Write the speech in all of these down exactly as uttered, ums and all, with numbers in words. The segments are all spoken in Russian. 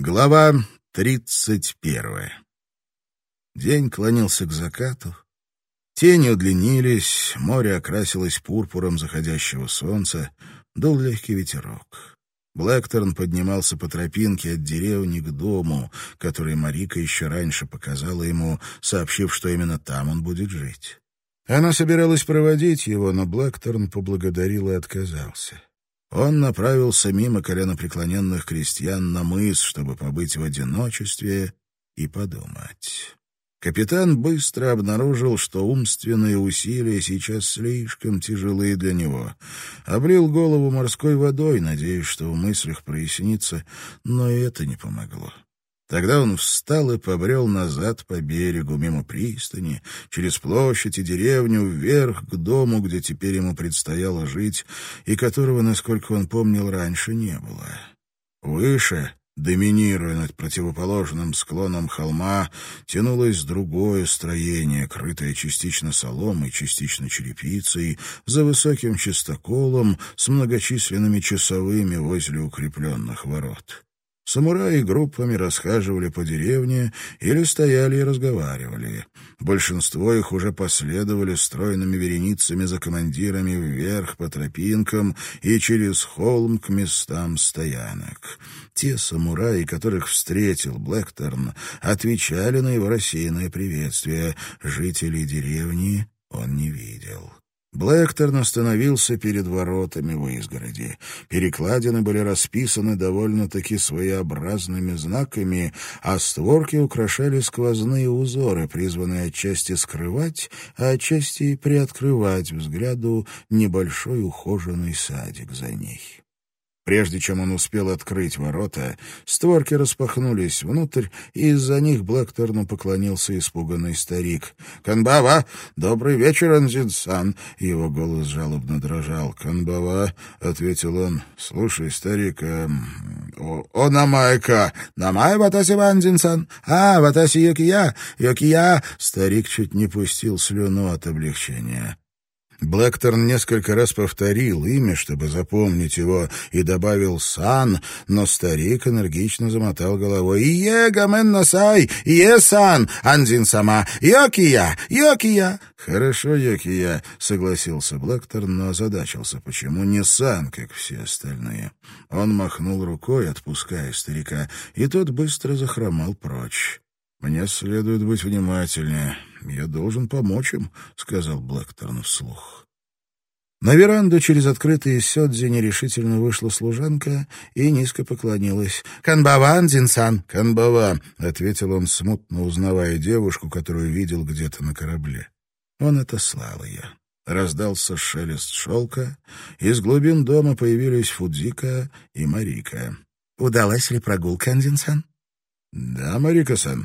Глава тридцать первая. День клонился к закату. Тени удлинились, море окрасилось пурпуром заходящего солнца, дул легкий ветерок. Блэкторн поднимался по тропинке от деревни к дому, который Марика еще раньше показала ему, сообщив, что именно там он будет жить. Она собиралась проводить его, но Блэкторн поблагодарил и отказался. Он направился мимо коленопреклоненных крестьян на мыс, чтобы побыть в одиночестве и подумать. Капитан быстро обнаружил, что умственные усилия сейчас слишком тяжелые для него. Облил голову морской водой, надеясь, что в мыслях прояснится, но и это не помогло. Тогда он встал и побрел назад по берегу, мимо пристани, через площадь и деревню, вверх к дому, где теперь ему предстояло жить, и которого, насколько он помнил, раньше не было. Выше, доминируя над противоположным склоном холма, тянулось другое строение, крытое частично соломой, частично черепицей, за высоким частоколом с многочисленными часовыми возле укрепленных ворот. Самураи группами расхаживали по деревне или стояли и разговаривали. Большинство их уже последовали стройными вереницами за командирами вверх по тропинкам и через холм к местам стоянок. Те самураи, которых встретил Блэкторн, отвечали на его рассеянное приветствие. Жителей деревни он не видел. Блэкторн остановился перед воротами в изгороди. Перекладины были расписаны довольно-таки своеобразными знаками, а створки украшали сквозные узоры, призванные отчасти скрывать, а отчасти и приоткрывать взгляду небольшой ухоженный садик за ней. Прежде чем он успел открыть ворота, створки распахнулись внутрь, и из-за них Блэкторну поклонился испуганный старик. «Канбава! Добрый вечер, Анзин-сан!» Его голос жалобно дрожал. «Канбава!» — ответил он. «Слушай, старик, э, о, о намайка! Намай ватаси Анзин-сан! А, ватаси Йокия! Йокия!» Старик чуть не пустил слюну от облегчения. Блэкторн несколько раз повторил имя, чтобы запомнить его, и добавил «сан», но старик энергично замотал головой. «Ие, гамен насай! Ие, сан! Анзин-сама! Йокия! Йокия!» «Хорошо, Йокия», — согласился Блэкторн, но озадачился. Почему не сан, как все остальные? Он махнул рукой, отпуская старика, и тот быстро захромал прочь. «Мне следует быть внимательнее. Я должен помочь им», — сказал Блэкторн вслух. На веранду через открытые сёдзи нерешительно вышла служанка и низко поклонилась. «Канбава, Анзин-сан!» «Канбава», — ответил он, смутно узнавая девушку, которую видел где-то на корабле. Он отослал ее. Раздался шелест шелка, из глубин дома появились Фудзика и Марика. «Удалась ли прогулка, Анзин-сан?» «Да, Марика-сан».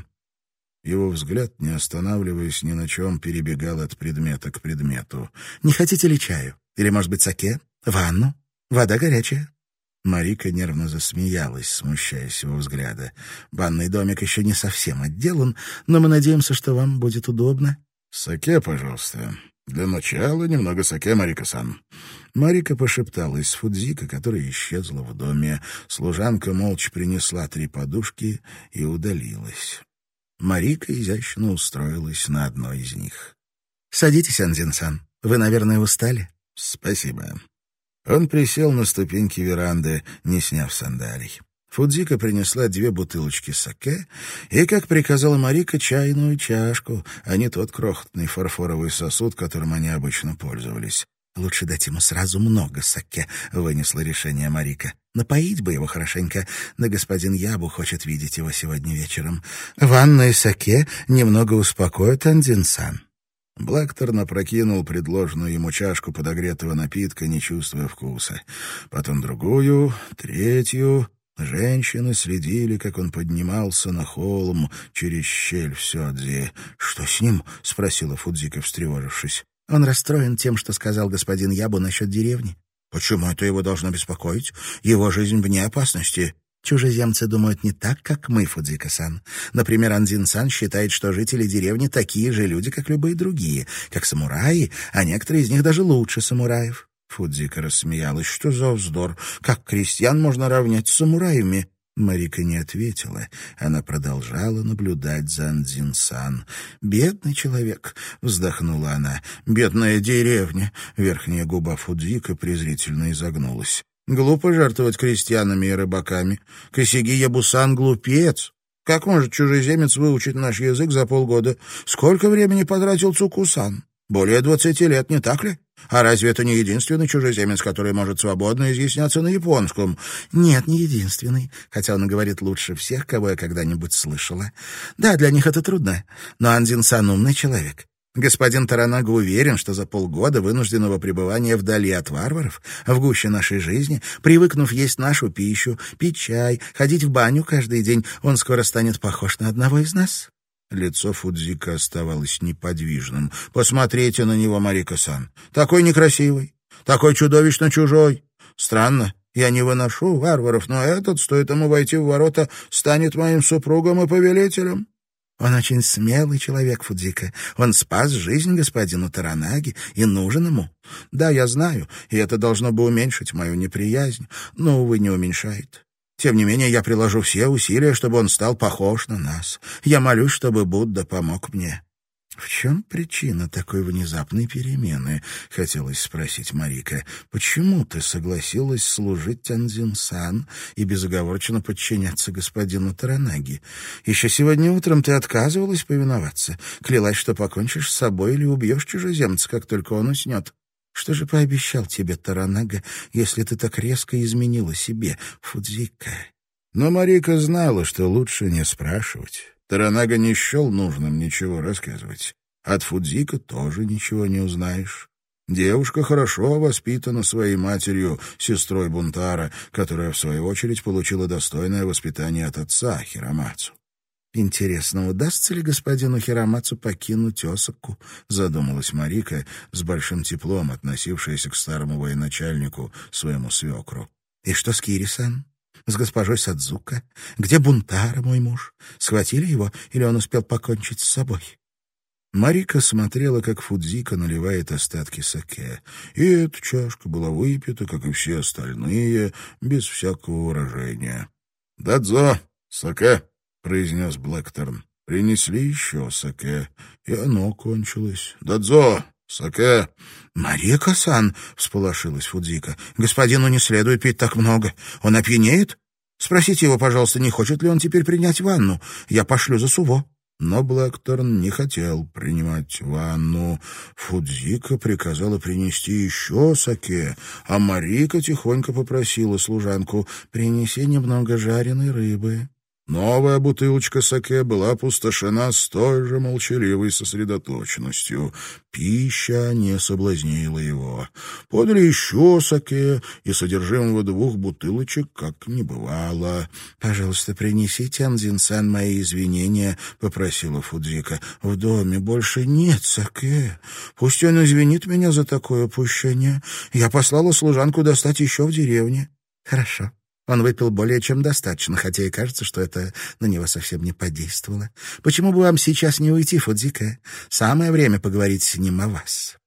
Его взгляд, не останавливаясь ни на чем, перебегал от предмета к предмету. «Не хотите ли чаю? Или, может быть, саке? Ванну? Вода горячая?» Марика нервно засмеялась, смущаясь его взгляда. «Банный домик еще не совсем отделан, но мы надеемся, что вам будет удобно». «Саке, пожалуйста. Для начала немного саке, Марика-сан». Марика пошепталась с Фудзика, которая исчезла в доме. Служанка молча принесла три подушки и удалилась. Марика изящно устроилась на одной из них. «Садитесь, Анзин-сан. Вы, наверное, устали?» «Спасибо». Он присел на ступеньки веранды, не сняв сандалий. Фудзика принесла две бутылочки саке и, как приказала Марика, чайную чашку, а не тот крохотный фарфоровый сосуд, которым они обычно пользовались. «Лучше дать ему сразу много саке», — вынесла решение Марика. «Напоить бы его хорошенько, да господин Ябу хочет видеть его сегодня вечером. Ванна и саке немного успокоят Анзин-сан». Блэкторн опрокинул предложенную ему чашку подогретого напитка, не чувствуя вкуса. Потом другую, третью. Женщины следили, как он поднимался на холм через щель в сёдзи. «Что с ним?» — спросила Фудзика, встревожившись. «Он расстроен тем, что сказал господин Ябу насчет деревни». «Почему это его должно беспокоить? Его жизнь вне опасности». «Чужеземцы думают не так, как мы, Фудзика-сан. Например, Анзин-сан считает, что жители деревни такие же люди, как любые другие, как самураи, а некоторые из них даже лучше самураев». Фудзика рассмеялась. «Что за вздор? Как крестьян можно равнять с самураями?» Марика не ответила. Она продолжала наблюдать за Андзин-сан. «Бедный человек», — вздохнула она. «Бедная деревня». Верхняя губа Фудзика презрительно изогнулась. «Глупо жертвовать крестьянами и рыбаками. Косяги Ябусан — глупец. Как может чужеземец выучить наш язык за полгода? Сколько времени потратил Цукусан? Более двадцати лет, не так ли? А разве это не единственный чужеземец, который может свободно изъясняться на японском? Нет, не единственный, хотя он говорит лучше всех, кого я когда-нибудь слышала. Да, для них это трудно, но Андзин-сан умный человек. Господин Торанага уверен, что за полгода вынужденного пребывания вдали от варваров, в гуще нашей жизни, привыкнув есть нашу пищу, пить чай, ходить в баню каждый день, он скоро станет похож на одного из нас. Лицо Фудзика оставалось неподвижным. «Посмотрите на него, Марика-сан. Такой некрасивый, такой чудовищно чужой. Странно, я не выношу варваров, но этот, стоит ему войти в ворота, станет моим супругом и повелителем». «Он очень смелый человек, Фудзика. Он спас жизнь господину Торанаге и нужен ему. Да, я знаю, и это должно бы уменьшить мою неприязнь, но, увы, не уменьшает. Тем не менее, я приложу все усилия, чтобы он стал похож на нас. Я молюсь, чтобы Будда помог мне». «В чем причина такой внезапной перемены?» — хотелось спросить Марика. «Почему ты согласилась служить Андзин-сан и безоговорочно подчиняться господину Торанаге? Еще сегодня утром ты отказывалась повиноваться, клялась, что покончишь с собой или убьешь чужеземца, как только он уснет. Что же пообещал тебе Торанага, если ты так резко изменила себе, Фудзика?» Но Марика знала, что лучше не спрашивать. Торанага не счел нужным ничего рассказывать. От Фудзика тоже ничего не узнаешь. Девушка хорошо воспитана своей матерью, сестрой Бунтара, которая, в свою очередь, получила достойное воспитание от отца Хиромацу. «Интересно, удастся ли господину Хиромацу покинуть Осаку?» — задумалась Марика, с большим теплом относившаяся к старому военачальнику, своему свекру. «И что с Кири-сан? С госпожой Садзука? Где Бунтара, мой муж? Схватили его, или он успел покончить с собой?» Марика смотрела, как Фудзика наливает остатки саке. И эта чашка была выпита, как и все остальные, без всякого выражения. «Дадзо, саке!» — произнес Блэкторн. Принесли еще саке, и оно кончилось. «Дадзо, саке!» «Марика-сан!» — всполошилась Фудзика. «Господину не следует пить так много. Он опьянеет? Спросите его, пожалуйста, не хочет ли он теперь принять ванну. Я пошлю за Суво». Но Блэкторн не хотел принимать ванну. Фудзика приказала принести еще саке, а Марика тихонько попросила служанку: «Принеси немного жареной рыбы». Новая бутылочка саке была опустошена с той же молчаливой сосредоточенностью. Пища не соблазнила его. Подали еще саке, и содержимого двух бутылочек как не бывало. «Пожалуйста, принесите Андзин-сан мои извинения», — попросила Фудзика. «В доме больше нет саке. Пусть он извинит меня за такое упущение. Я послала служанку достать еще в деревне». «Хорошо». Он выпил более чем достаточно, хотя и кажется, что это на него совсем не подействовало. Почему бы вам сейчас не уйти, Фудзика? Самое время поговорить с ним о вас».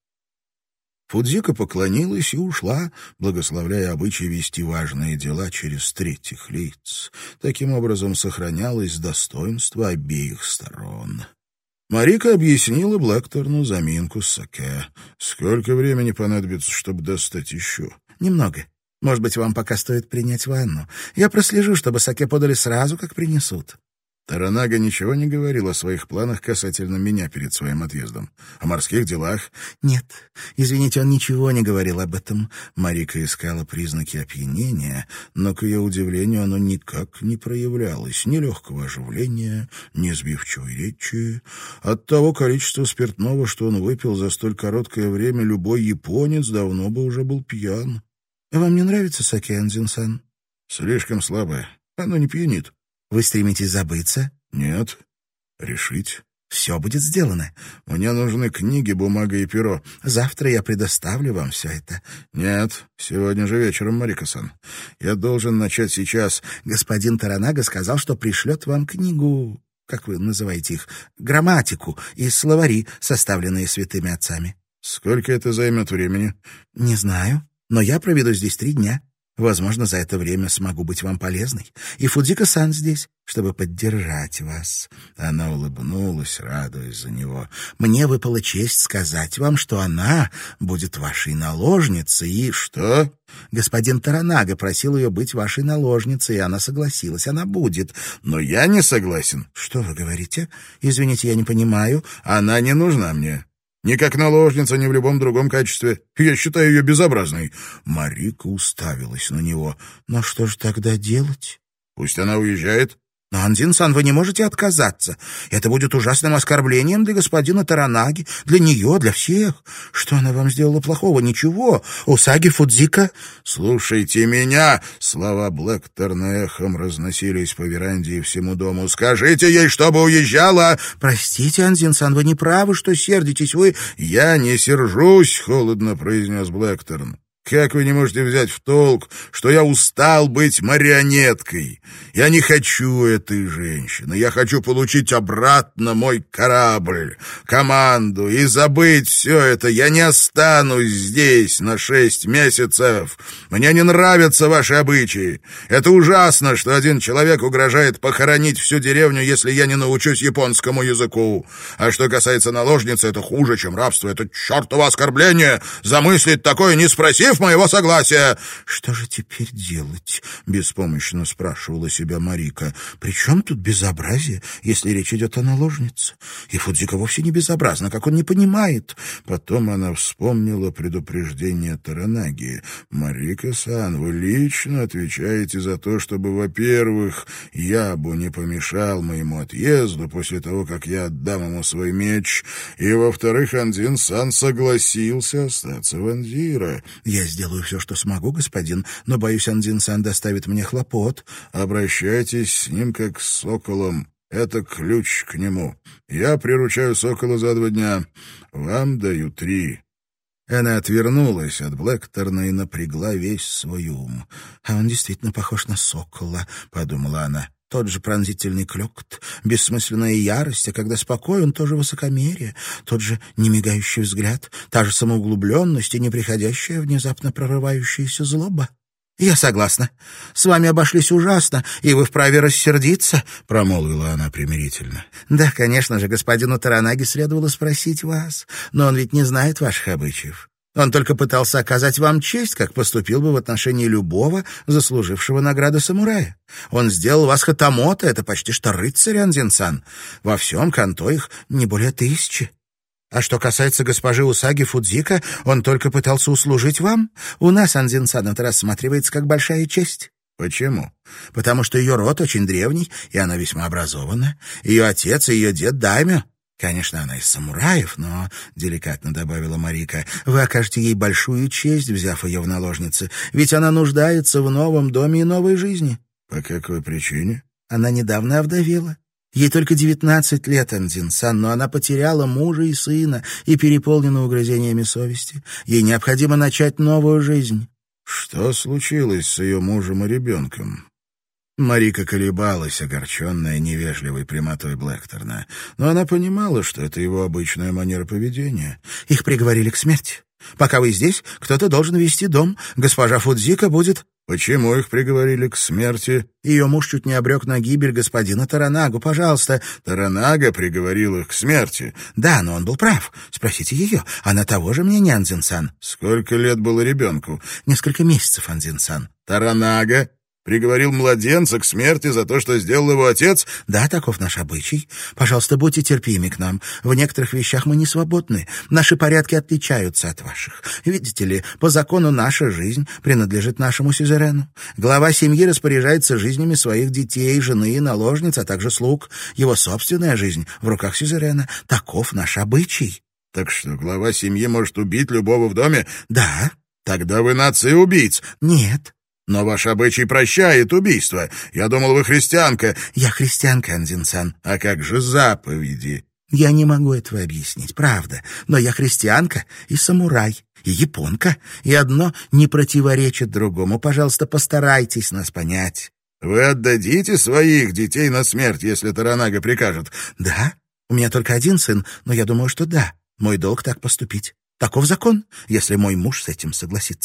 Фудзика поклонилась и ушла, благословляя обычай вести важные дела через третьих лиц. Таким образом сохранялось достоинство обеих сторон. Марика объяснила Блэкторну заминку с саке. «Сколько времени понадобится, чтобы достать еще?» «Немного. Может быть, вам пока стоит принять ванну. Я прослежу, чтобы саке подали сразу, как принесут». Торанага ничего не говорил о своих планах касательно меня перед своим отъездом. О морских делах? Нет, извините, он ничего не говорил об этом. Марика искала признаки опьянения, но, к ее удивлению, оно никак не проявлялось. Ни легкого оживления, ни сбивчивой речи. От того количества спиртного, что он выпил за столь короткое время, любой японец давно бы уже был пьян. «Вам не нравится саке, Андзин-сан?» «Слишком слабое. Оно не пьянит». «Вы стремитесь забыться?» «Нет. Решить». «Все будет сделано. Мне нужны книги, бумага и перо. Завтра я предоставлю вам все это». «Нет, сегодня же вечером, Марика-сан. Я должен начать сейчас». «Господин Торанага сказал, что пришлет вам книгу, как вы называете их, грамматику и словари, составленные святыми отцами». «Сколько это займет времени?» «Не знаю. Но я проведу здесь три дня. Возможно, за это время смогу быть вам полезной. И Фудзика-сан здесь, чтобы поддержать вас». Она улыбнулась, радуясь за него. «Мне выпала честь сказать вам, что она будет вашей наложницей и...» «Что?» «Господин Торанага просил ее быть вашей наложницей, и она согласилась. Она будет». «Но я не согласен». «Что вы говорите? Извините, я не понимаю». «Она не нужна мне. Ни как наложница, ни в любом другом качестве. Я считаю ее безобразной». Марика уставилась на него. «Но что же тогда делать?» «Пусть она уезжает». «Но, Андзин-сан, вы не можете отказаться. Это будет ужасным оскорблением для господина Торанаги, для нее, для всех. Что она вам сделала плохого? Ничего. Усаги Фудзика...» «Слушайте меня!» Слова Блэкторна эхом разносились по веранде и всему дому. «Скажите ей, чтобы уезжала!» «Простите, Андзин-сан, вы не правы, что сердитесь. Вы...» «Я не сержусь», — холодно произнес Блэкторн. «Как вы не можете взять в толк, что я устал быть марионеткой? Я не хочу этой женщины. Я хочу получить обратно мой корабль, команду и забыть все это. Я не останусь здесь на шесть месяцев. Мне не нравятся ваши обычаи. Это ужасно, что один человек угрожает похоронить всю деревню, если я не научусь японскому языку. А что касается наложницы, это хуже, чем рабство. Это чертово оскорбление. Замыслить такое, не спросив моего согласия». «Что же теперь делать?» — беспомощно спрашивала себя Марика. «При чем тут безобразие, если речь идет о наложнице? И Фудзика вовсе не безобразна, как он не понимает». Потом она вспомнила предупреждение Торанаги. «Марика-сан, вы лично отвечаете за то, чтобы, во-первых, Ябу не помешал моему отъезду после того, как я отдам ему свой меч, и, во-вторых, Андзин-сан согласился остаться в Андира». «Я сделаю все, что смогу, господин, но, боюсь, Андзин-сан доставит мне хлопот». «Обращайтесь с ним как с соколом. Это ключ к нему. Я приручаю сокола за два дня. Вам даю три». Она отвернулась от Блэкторна и напрягла весь свой ум. «А он действительно похож на сокола», — подумала она. Тот же пронзительный клёкот, бессмысленная ярость, а когда спокоен, тоже высокомерие, тот же немигающий взгляд, та же самоуглубленность и неприходящая, внезапно прорывающаяся злоба. «Я согласна. С вами обошлись ужасно, и вы вправе рассердиться», — промолвила она примирительно. «Да, конечно же, господину Торанаге следовало спросить вас, но он ведь не знает ваших обычаев. Он только пытался оказать вам честь, как поступил бы в отношении любого, заслужившего награды самурая. Он сделал вас хатамото, это почти что рыцарь, Андзин-сан. Во всем Канто их не более тысячи. А что касается госпожи Усаги Фудзика, он только пытался услужить вам. У нас, Андзин-сан, это рассматривается как большая честь». «Почему?» «Потому что ее род очень древний, и она весьма образована. Ее отец и ее дед даймё. Конечно, она из самураев, но, — деликатно добавила Марика, — вы окажете ей большую честь, взяв ее в наложницы, ведь она нуждается в новом доме и новой жизни». «По какой причине?» «Она недавно овдовела. Ей только девятнадцать лет, Андзин-сан, но она потеряла мужа и сына и переполнена угрызениями совести. Ей необходимо начать новую жизнь». «Что случилось с ее мужем и ребенком?» Марика колебалась, огорченная невежливой прямотой Блэкторна, но она понимала, что это его обычная манера поведения. «Их приговорили к смерти. Пока вы здесь, кто-то должен вести дом. Госпожа Фудзика будет...» «Почему их приговорили к смерти?» «Ее муж чуть не обрек на гибель господина Торанагу. Пожалуйста». «Торанага приговорил их к смерти?» «Да, но он был прав. Спросите ее. Она того же мнения, Андзин-сан». «Сколько лет было ребенку?» «Несколько месяцев, Андзин-сан». «Торанага приговорил младенца к смерти за то, что сделал его отец?» «Да, таков наш обычай. Пожалуйста, будьте терпимы к нам. В некоторых вещах мы не свободны. Наши порядки отличаются от ваших. Видите ли, по закону наша жизнь принадлежит нашему сюзерену. Глава семьи распоряжается жизнями своих детей, жены и наложниц, а также слуг. Его собственная жизнь в руках сюзерена. Таков наш обычай». «Так что, глава семьи может убить любого в доме?» «Да». «Тогда вы нация убийц». «Нет». «Но ваш обычай прощает убийство. Я думал, вы христианка». «Я христианка, Андзин-сан». «А как же заповеди?» «Я не могу этого объяснить, правда. Но я христианка и самурай, и японка, и одно не противоречит другому. Пожалуйста, постарайтесь нас понять». «Вы отдадите своих детей на смерть, если Торанага прикажет?» «Да. У меня только один сын, но я думаю, что да. Мой долг так поступить. Таков закон, если мой муж с этим согласится».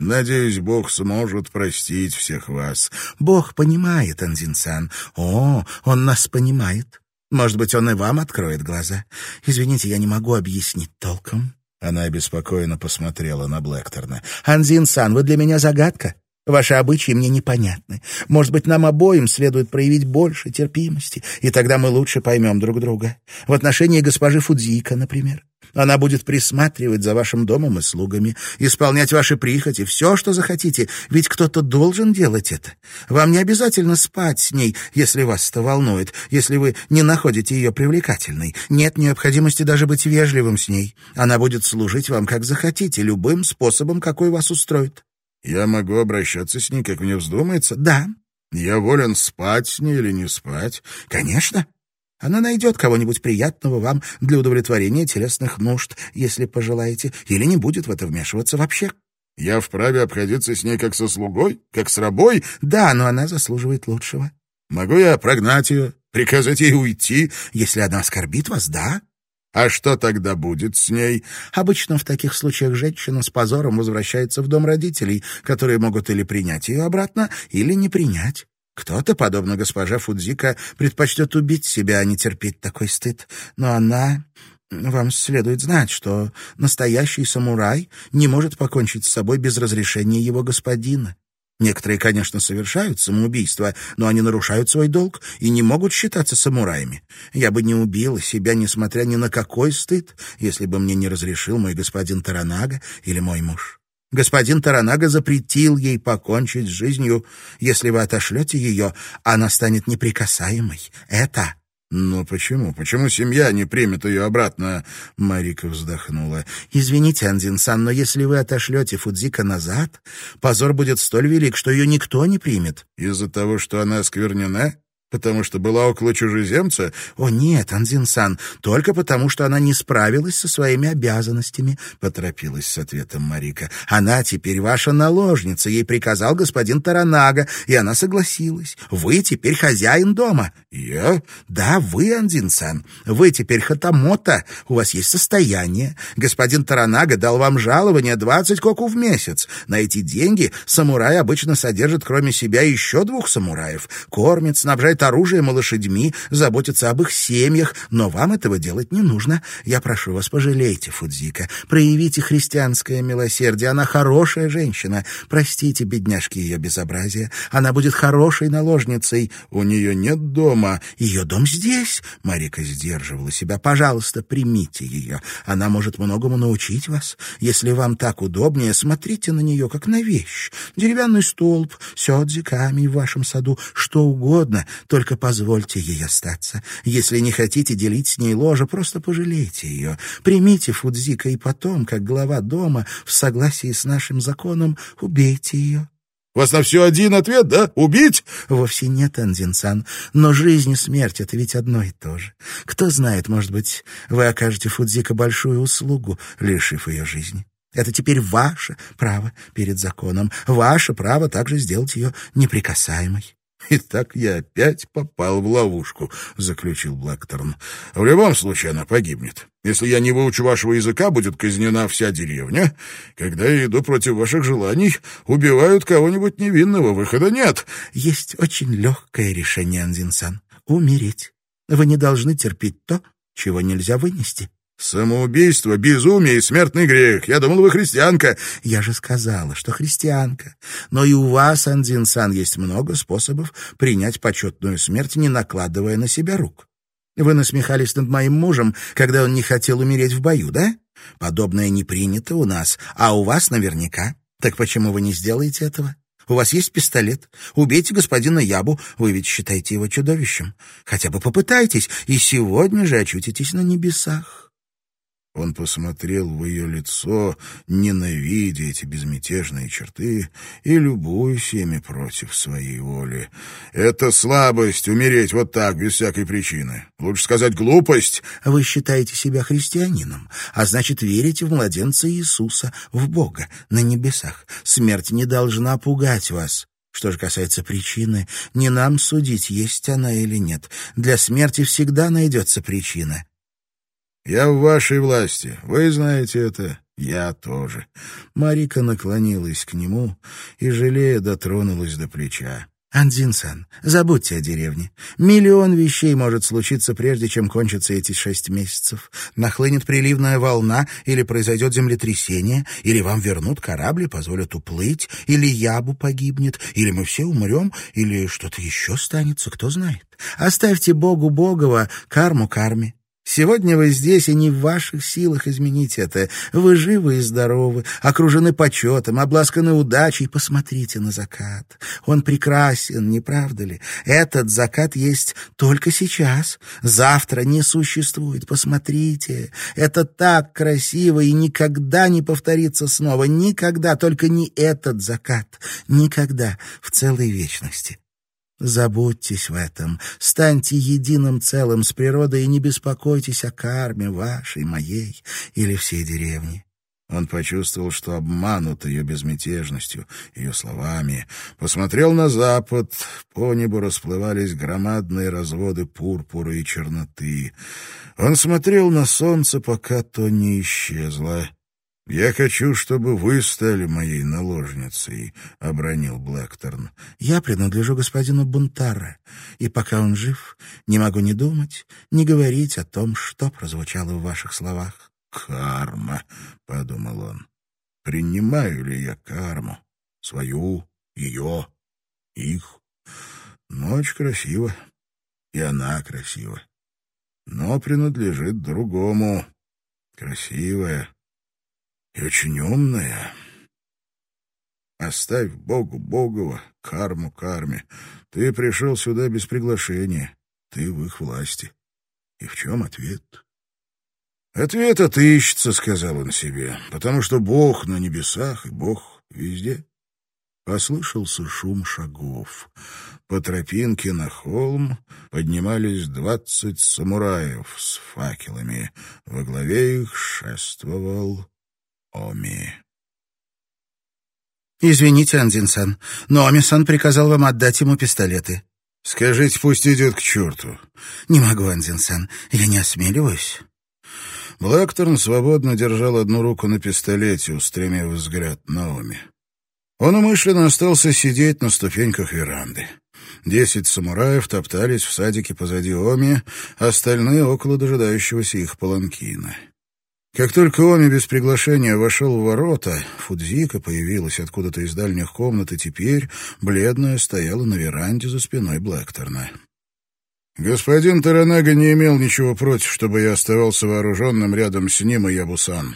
Надеюсь, Бог сможет простить всех вас». «Бог понимает, Анзин-сан. О, он нас понимает. Может быть, он и вам откроет глаза. Извините, я не могу объяснить толком». Она обеспокоенно посмотрела на Блэкторна. «Анзин-сан, вы для меня загадка. Ваши обычаи мне непонятны. Может быть, нам обоим следует проявить больше терпимости, и тогда мы лучше поймем друг друга. В отношении госпожи Фудзика, например. Она будет присматривать за вашим домом и слугами, исполнять ваши прихоти, все, что захотите, ведь кто-то должен делать это. Вам не обязательно спать с ней, если вас это волнует, если вы не находите ее привлекательной. Нет необходимости даже быть вежливым с ней. Она будет служить вам, как захотите, любым способом, какой вас устроит». «Я могу обращаться с ней, как мне вздумается?» «Да». «Я волен спать с ней или не спать?» «Конечно. Она найдет кого-нибудь приятного вам для удовлетворения телесных нужд, если пожелаете, или не будет в это вмешиваться вообще». «Я вправе обходиться с ней как со слугой, как с рабой?» «Да, но она заслуживает лучшего». «Могу я прогнать ее, приказать ей уйти?» «Если она оскорбит вас, да». «А что тогда будет с ней?» «Обычно в таких случаях женщина с позором возвращается в дом родителей, которые могут или принять ее обратно, или не принять. Кто-то, подобно госпоже Фудзика, предпочтет убить себя, а не терпеть такой стыд. Но она... Вам следует знать, что настоящий самурай не может покончить с собой без разрешения его господина. Некоторые, конечно, совершают самоубийство, но они нарушают свой долг и не могут считаться самураями. Я бы не убила себя, несмотря ни на какой стыд, если бы мне не разрешил мой господин Торанага или мой муж. Господин Торанага запретил ей покончить с жизнью. Если вы отошлете ее, она станет неприкасаемой. Это... «Но почему? Почему семья не примет ее обратно?» Марика вздохнула. «Извините, Анзин-сан, но если вы отошлете Фудзика назад, позор будет столь велик, что ее никто не примет». «Из-за того, что она осквернена? Потому что была около чужеземца?» «О нет, Анзин-сан, только потому, что она не справилась со своими обязанностями», — поторопилась с ответом Марика. «Она теперь ваша наложница, ей приказал господин Торанага, и она согласилась. Вы теперь хозяин дома». «Я?» «Да, вы, Анзин-сан. Вы теперь хатамото, у вас есть состояние. Господин Торанага дал вам жалование двадцать коку в месяц. На эти деньги самурай обычно содержит кроме себя еще двух самураев, кормит, снабжает оружием и лошадьми, заботится об их семьях, но вам этого делать не нужно. Я прошу вас, пожалейте Фудзика, проявите христианское милосердие. Она хорошая женщина. Простите, бедняжки, ее безобразие. Она будет хорошей наложницей. У нее нет дома. Ее дом здесь. Марика сдерживала себя. Пожалуйста, примите ее. Она может многому научить вас. Если вам так удобнее, смотрите на нее, как на вещь. Деревянный столб, сёдзи, камень в вашем саду, что угодно — только позвольте ей остаться. Если не хотите делить с ней ложе, просто пожалейте ее. Примите Фудзика и потом, как глава дома, в согласии с нашим законом, убейте ее». «У вас на все один ответ, да? Убить?» «Вовсе нет, Анзин-сан. Но жизнь и смерть — это ведь одно и то же. Кто знает, может быть, вы окажете Фудзика большую услугу, лишив ее жизни. Это теперь ваше право перед законом. Ваше право также сделать ее неприкасаемой». «Итак, я опять попал в ловушку», — заключил Блэкторн. «В любом случае она погибнет. Если я не выучу вашего языка, будет казнена вся деревня. Когда я иду против ваших желаний, убивают кого-нибудь невинного. Выхода нет». «Есть очень легкое решение, Анзин-сан — умереть. Вы не должны терпеть то, чего нельзя вынести». «Самоубийство, безумие и смертный грех. Я думал, вы христианка». «Я же сказала, что христианка. Но и у вас, Анзин-сан, есть много способов принять почетную смерть, не накладывая на себя рук. Вы насмехались над моим мужем, когда он не хотел умереть в бою, да? Подобное не принято у нас, а у вас наверняка. Так почему вы не сделаете этого? У вас есть пистолет. Убейте господина Ябу, вы ведь считаете его чудовищем. Хотя бы попытайтесь, и сегодня же очутитесь на небесах». Он посмотрел в ее лицо, ненавидя эти безмятежные черты и любуясь ими против своей воли. «Это слабость — умереть вот так, без всякой причины. Лучше сказать, глупость». «Вы считаете себя христианином, а значит, верите в младенца Иисуса, в Бога, на небесах. Смерть не должна пугать вас». Что же касается причины, не нам судить, есть она или нет. Для смерти всегда найдется причина». «Я в вашей власти. Вы знаете это. Я тоже. Марика наклонилась к нему и, жалея, дотронулась до плеча. «Андзин-сан, забудьте о деревне. Миллион вещей может случиться, прежде чем кончатся эти шесть месяцев. Нахлынет приливная волна, или произойдет землетрясение, или вам вернут корабль и позволят уплыть, или Ябу погибнет, или мы все умрем, или что-то еще станется, кто знает. Оставьте Богу Богова, карму карме. Сегодня вы здесь, и не в ваших силах изменить это. Вы живы и здоровы, окружены почетом, обласканы удачей. Посмотрите на закат. Он прекрасен, не правда ли? Этот закат есть только сейчас. Завтра не существует. Посмотрите. Это так красиво и никогда не повторится снова. Никогда, только не этот закат. Никогда в целой вечности. Забудьтесь в этом, станьте единым целым с природой и не беспокойтесь о карме вашей, моей или всей деревни». Он почувствовал, что обманут ее безмятежностью, ее словами. Посмотрел на запад, по небу расплывались громадные разводы пурпура и черноты. Он смотрел на солнце, пока то не исчезло. «Я хочу, чтобы вы стали моей наложницей», — обронил Блэкторн. «Я принадлежу господину Бунтарре, и пока он жив, не могу ни думать, ни говорить о том, что прозвучало в ваших словах». «Карма», — подумал он. «Принимаю ли я карму? Свою, ее, их? Ночь красива, и она красива, но принадлежит другому. Красивая и очень умная. Оставь Богу Богова, карму карме. Ты пришел сюда без приглашения. Ты в их власти. И в чем ответ?» «Ответ отыщется», — сказал он себе, «потому что Бог на небесах и Бог везде». Послышался шум шагов. По тропинке на холм поднимались двадцать самураев с факелами. Во главе их шествовал Оми. «Извините, Андзин-сан, но Оми-сан приказал вам отдать ему пистолеты». «Скажите, пусть идет к черту». «Не могу, Андзин-сан, я не осмеливаюсь». Блэкторн свободно держал одну руку на пистолете, устремив взгляд на Оми. Он умышленно остался сидеть на ступеньках веранды. Десять самураев топтались в садике позади Оми, остальные около дожидающегося их паланкина. Как только Оми без приглашения вошел в ворота, Фудзика появилась откуда-то из дальних комнат, и теперь, бледная, стояла на веранде за спиной Блэкторна. «Господин Торанага не имел ничего против, чтобы я оставался вооруженным рядом с ним и Ябу-сан».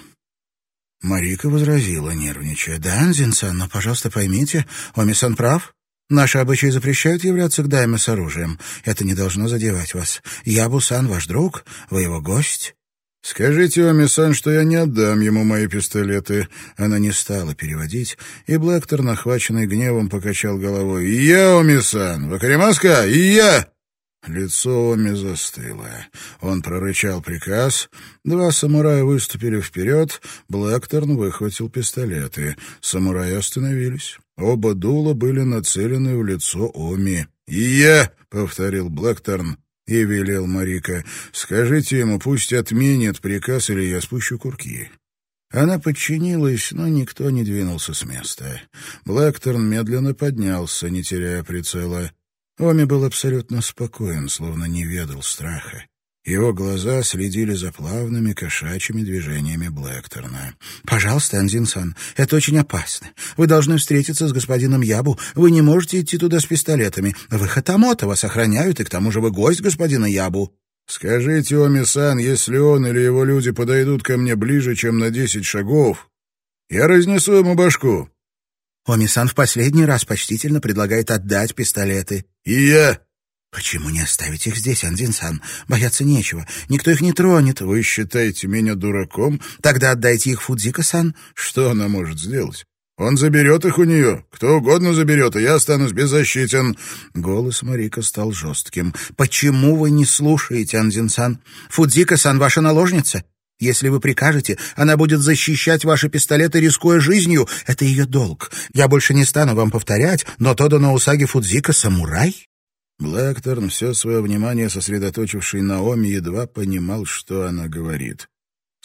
Марика возразила, нервничая. «Да, Андзин-сан, но, пожалуйста, поймите, Оми-сан прав. Наши обычаи запрещают являться к даме с оружием. Это не должно задевать вас. Ябу-сан ваш друг, вы его гость». «Скажите Оми-сан, что я не отдам ему мои пистолеты». Она не стала переводить, и Блэкторн, охваченный гневом, покачал головой. «И я, Оми-сан! Вакаримаска! И я!» Лицо Оми застыло. Он прорычал приказ. Два самурая выступили вперед. Блэкторн выхватил пистолеты. Самураи остановились. Оба дула были нацелены в лицо Оми. «И я!» — повторил Блэкторн. И велел Марика: «Скажите ему, пусть отменит приказ, или я спущу курки». Она подчинилась, но никто не двинулся с места. Блэкторн медленно поднялся, не теряя прицела. Оми был абсолютно спокоен, словно не ведал страха. Его глаза следили за плавными кошачьими движениями Блэкторна. «Пожалуйста, Андзин-сан, это очень опасно. Вы должны встретиться с господином Ябу. Вы не можете идти туда с пистолетами. Вы хатамото, вас охраняют, и к тому же вы гость господина Ябу». «Скажите Оми-сан, если он или его люди подойдут ко мне ближе, чем на десять шагов, я разнесу ему башку». Оми-сан в последний раз почтительно предлагает отдать пистолеты. «И я...» «Почему не оставить их здесь, Андзин-сан? Бояться нечего. Никто их не тронет». «Вы считаете меня дураком?» «Тогда отдайте их Фудзика-сан». «Что она может сделать? Он заберет их у нее. Кто угодно заберет, и я останусь беззащитен». Голос Марика стал жестким. «Почему вы не слушаете, Андзин-сан? Фудзика-сан ваша наложница. Если вы прикажете, она будет защищать ваши пистолеты, рискуя жизнью. Это ее долг. Я больше не стану вам повторять, но Тодо Ноусаги Фудзика — самурай». Блэкторн, все свое внимание сосредоточивший на Оми, едва понимал, что она говорит.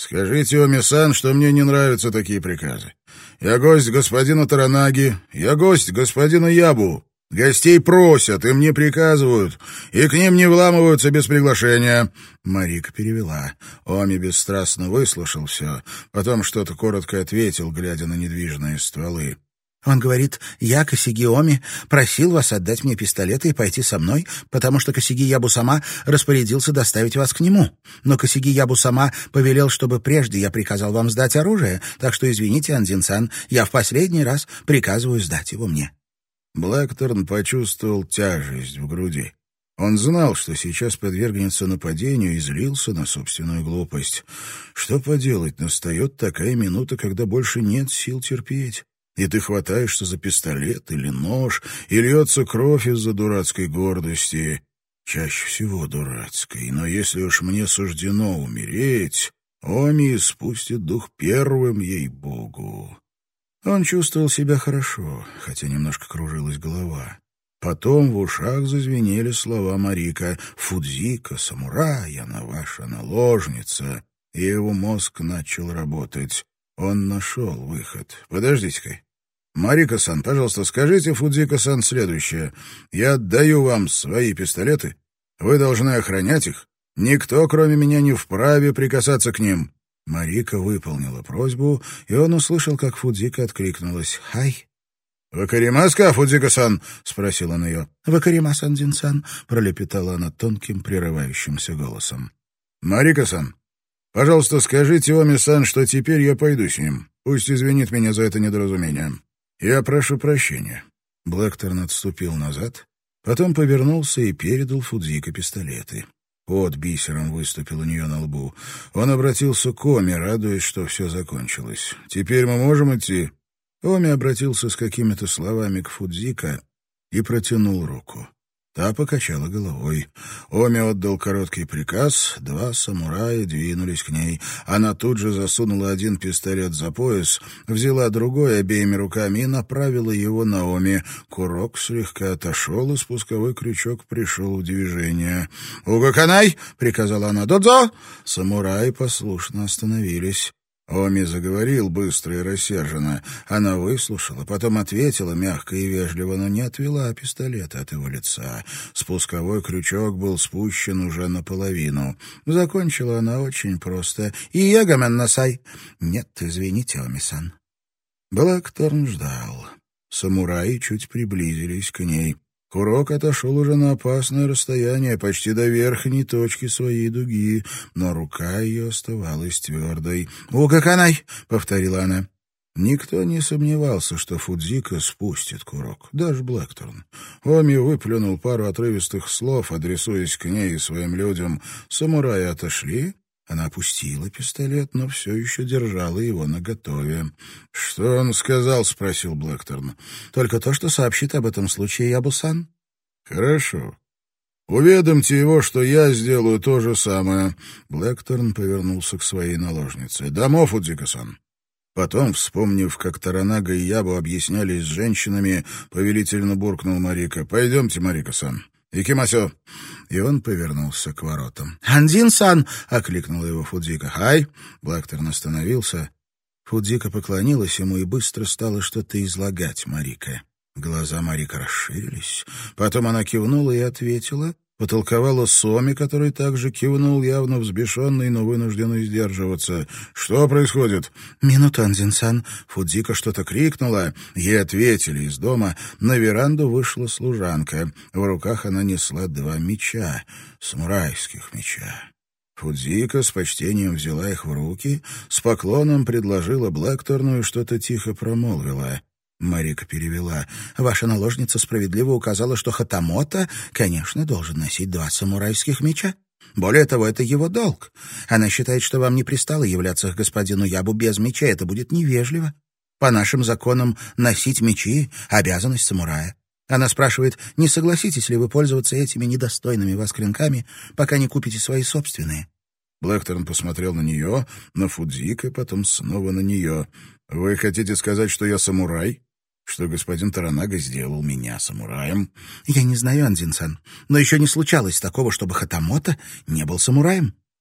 Скажите Оми-сан, что мне не нравятся такие приказы. Я гость господина Таранаги, я гость господина Ябу. Гостей просят, им не приказывают, и к ним не вламываются без приглашения». Марика перевела. Оми бесстрастно выслушал все, потом что-то коротко ответил, глядя на недвижные стволы. «Он говорит, я, Косиги Оми, просил вас отдать мне пистолеты и пойти со мной, потому что Косиги Ябу сама распорядился доставить вас к нему. Но Косиги Ябу сама повелел, чтобы прежде я приказал вам сдать оружие, так что извините, Андзин-сан, я в последний раз приказываю сдать его мне». Блэкторн почувствовал тяжесть в груди. Он знал, что сейчас подвергнется нападению, и злился на собственную глупость. Что поделать, настает такая минута, когда больше нет сил терпеть. И ты хватаешься за пистолет или нож, и льется кровь из-за дурацкой гордости. Чаще всего дурацкой. Но если уж мне суждено умереть, Оми спустит дух первым, ей-богу. Он чувствовал себя хорошо, хотя немножко кружилась голова. Потом в ушах зазвенели слова Марика: «Фудзика, самурай, она ваша наложница». И его мозг начал работать. Он нашел выход. «Подождите-ка. Марика-сан, пожалуйста, скажите Фудзика-сан следующее. Я отдаю вам свои пистолеты. Вы должны охранять их. Никто, кроме меня, не вправе прикасаться к ним». Марика выполнила просьбу, и он услышал, как Фудзика откликнулась: «Хай». «Вакаримаска, Фудзика-сан?» — спросил он ее. «Вакаримас, Андзин-сан», — пролепетала она тонким, прерывающимся голосом. «Марика-сан, пожалуйста, скажите Оми-сан, что теперь я пойду с ним. Пусть извинит меня за это недоразумение. Я прошу прощения». Блэкторн отступил назад, потом повернулся и передал Фудзика пистолеты. Пот бисером выступил у нее на лбу. Он обратился к Оми, радуясь, что все закончилось. «Теперь мы можем идти?» Оми обратился с какими-то словами к Фудзика и протянул руку. Та покачала головой. Оми отдал короткий приказ, два самурая двинулись к ней. Она тут же засунула один пистолет за пояс, взяла другой обеими руками и направила его на Оми. Курок слегка отошел, и спусковой крючок пришел в движение. «Угаканай!» — приказала она. «Додзо!» Самураи послушно остановились. Оми заговорил быстро и рассерженно. Она выслушала, потом ответила мягко и вежливо, но не отвела пистолета от его лица. Спусковой крючок был спущен уже наполовину. Закончила она очень просто. «Иегамен насай!» «Нет, извините, Оми-сан». Блэкторн ждал. Самураи чуть приблизились к ней. Курок отошел уже на опасное расстояние, почти до верхней точки своей дуги, но рука ее оставалась твердой. «Угаканай!» — повторила она. Никто не сомневался, что Фудзика спустит курок, даже Блэкторн. Оми выплюнул пару отрывистых слов, адресуясь к ней и своим людям. Самураи отошли. Она опустила пистолет, но все еще держала его наготове. «Что он сказал?» — спросил Блэкторн. «Только то, что сообщит об этом случае Ябу-сан». «Хорошо. Уведомьте его, что я сделаю то же самое». Блэкторн повернулся к своей наложнице. «Домой, Фудзика-сан». Потом, вспомнив, как Таранага и Ябу объяснялись с женщинами, повелительно буркнул Марика: «Пойдемте, Марика-сан. Икимасё!» И он повернулся к воротам. «Андзин-сан!» — окликнула его Фудзика. «Хай!» — Блэкторн остановился. Фудзика поклонилась ему и быстро стала что-то излагать Марика. Глаза Марика расширились. Потом она кивнула и ответила, потолковала с Оми, который также кивнул, явно взбешенный, но вынужденный сдерживаться. «Что происходит?» «Минуту, Андзин-сан». Фудзика что-то крикнула. Ей ответили из дома. На веранду вышла служанка. В руках она несла два меча, самурайских меча. Фудзика с почтением взяла их в руки, с поклоном предложила Блэкторну и что-то тихо промолвила. Марика перевела. «Ваша наложница справедливо указала, что Хатамото, конечно, должен носить два самурайских меча. Более того, это его долг. Она считает, что вам не пристало являться к господину Ябу без меча. Это будет невежливо. По нашим законам носить мечи — обязанность самурая. Она спрашивает, не согласитесь ли вы пользоваться этими недостойными вас клинками, пока не купите свои собственные». Блэкторн посмотрел на нее, на Фудзика, потом снова на нее. «Вы хотите сказать, что я самурай? Что господин Таранага сделал меня самураем?» «Я не знаю, Андзин-сан, но еще не случалось такого, чтобы Хатамото не был самураем».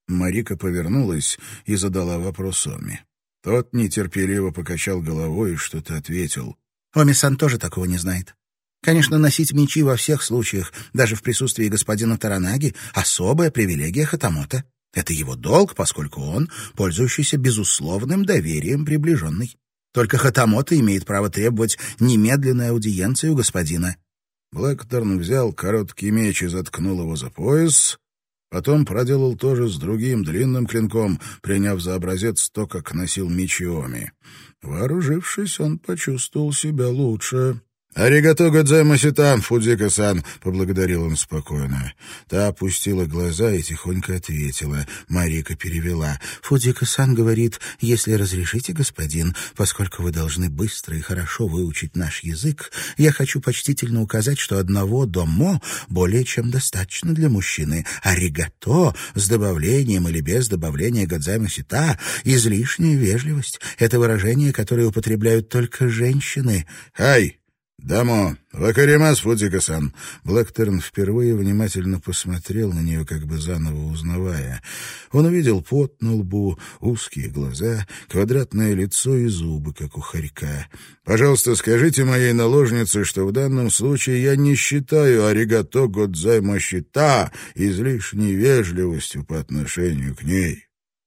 Марика повернулась и задала вопрос Оми. Тот нетерпеливо покачал головой и что-то ответил. Оми-сан тоже такого не знает. Конечно, носить мечи во всех случаях, даже в присутствии господина Таранаги, особая привилегия Хатамото. Это его долг, поскольку он пользующийся безусловным доверием приближенный. Только Хатамото имеет право требовать немедленной аудиенции у господина. Блэкторн взял короткий меч и заткнул его за пояс, потом проделал то же с другим длинным клинком, приняв за образец то, как носил мечи Оми. Вооружившись, он почувствовал себя лучше. «Аригато годзаймасита, Фудзика-сан», — поблагодарил он спокойно. Та опустила глаза и тихонько ответила. Марика перевела. «Фудзика-сан говорит, если разрешите, господин, поскольку вы должны быстро и хорошо выучить наш язык, я хочу почтительно указать, что одного домо более чем достаточно для мужчины. Аригато с добавлением или без добавления годзаймасита — излишняя вежливость. Это выражение, которое употребляют только женщины». «Ай!» «Дамо, вакаримас, Фудзика-сан». Блэкторн впервые внимательно посмотрел на нее, как бы заново узнавая. Он увидел пот на лбу, узкие глаза, квадратное лицо и зубы, как у хорька. «Пожалуйста, скажите моей наложнице, что в данном случае я не считаю аригато годзаймашита излишней вежливостью по отношению к ней».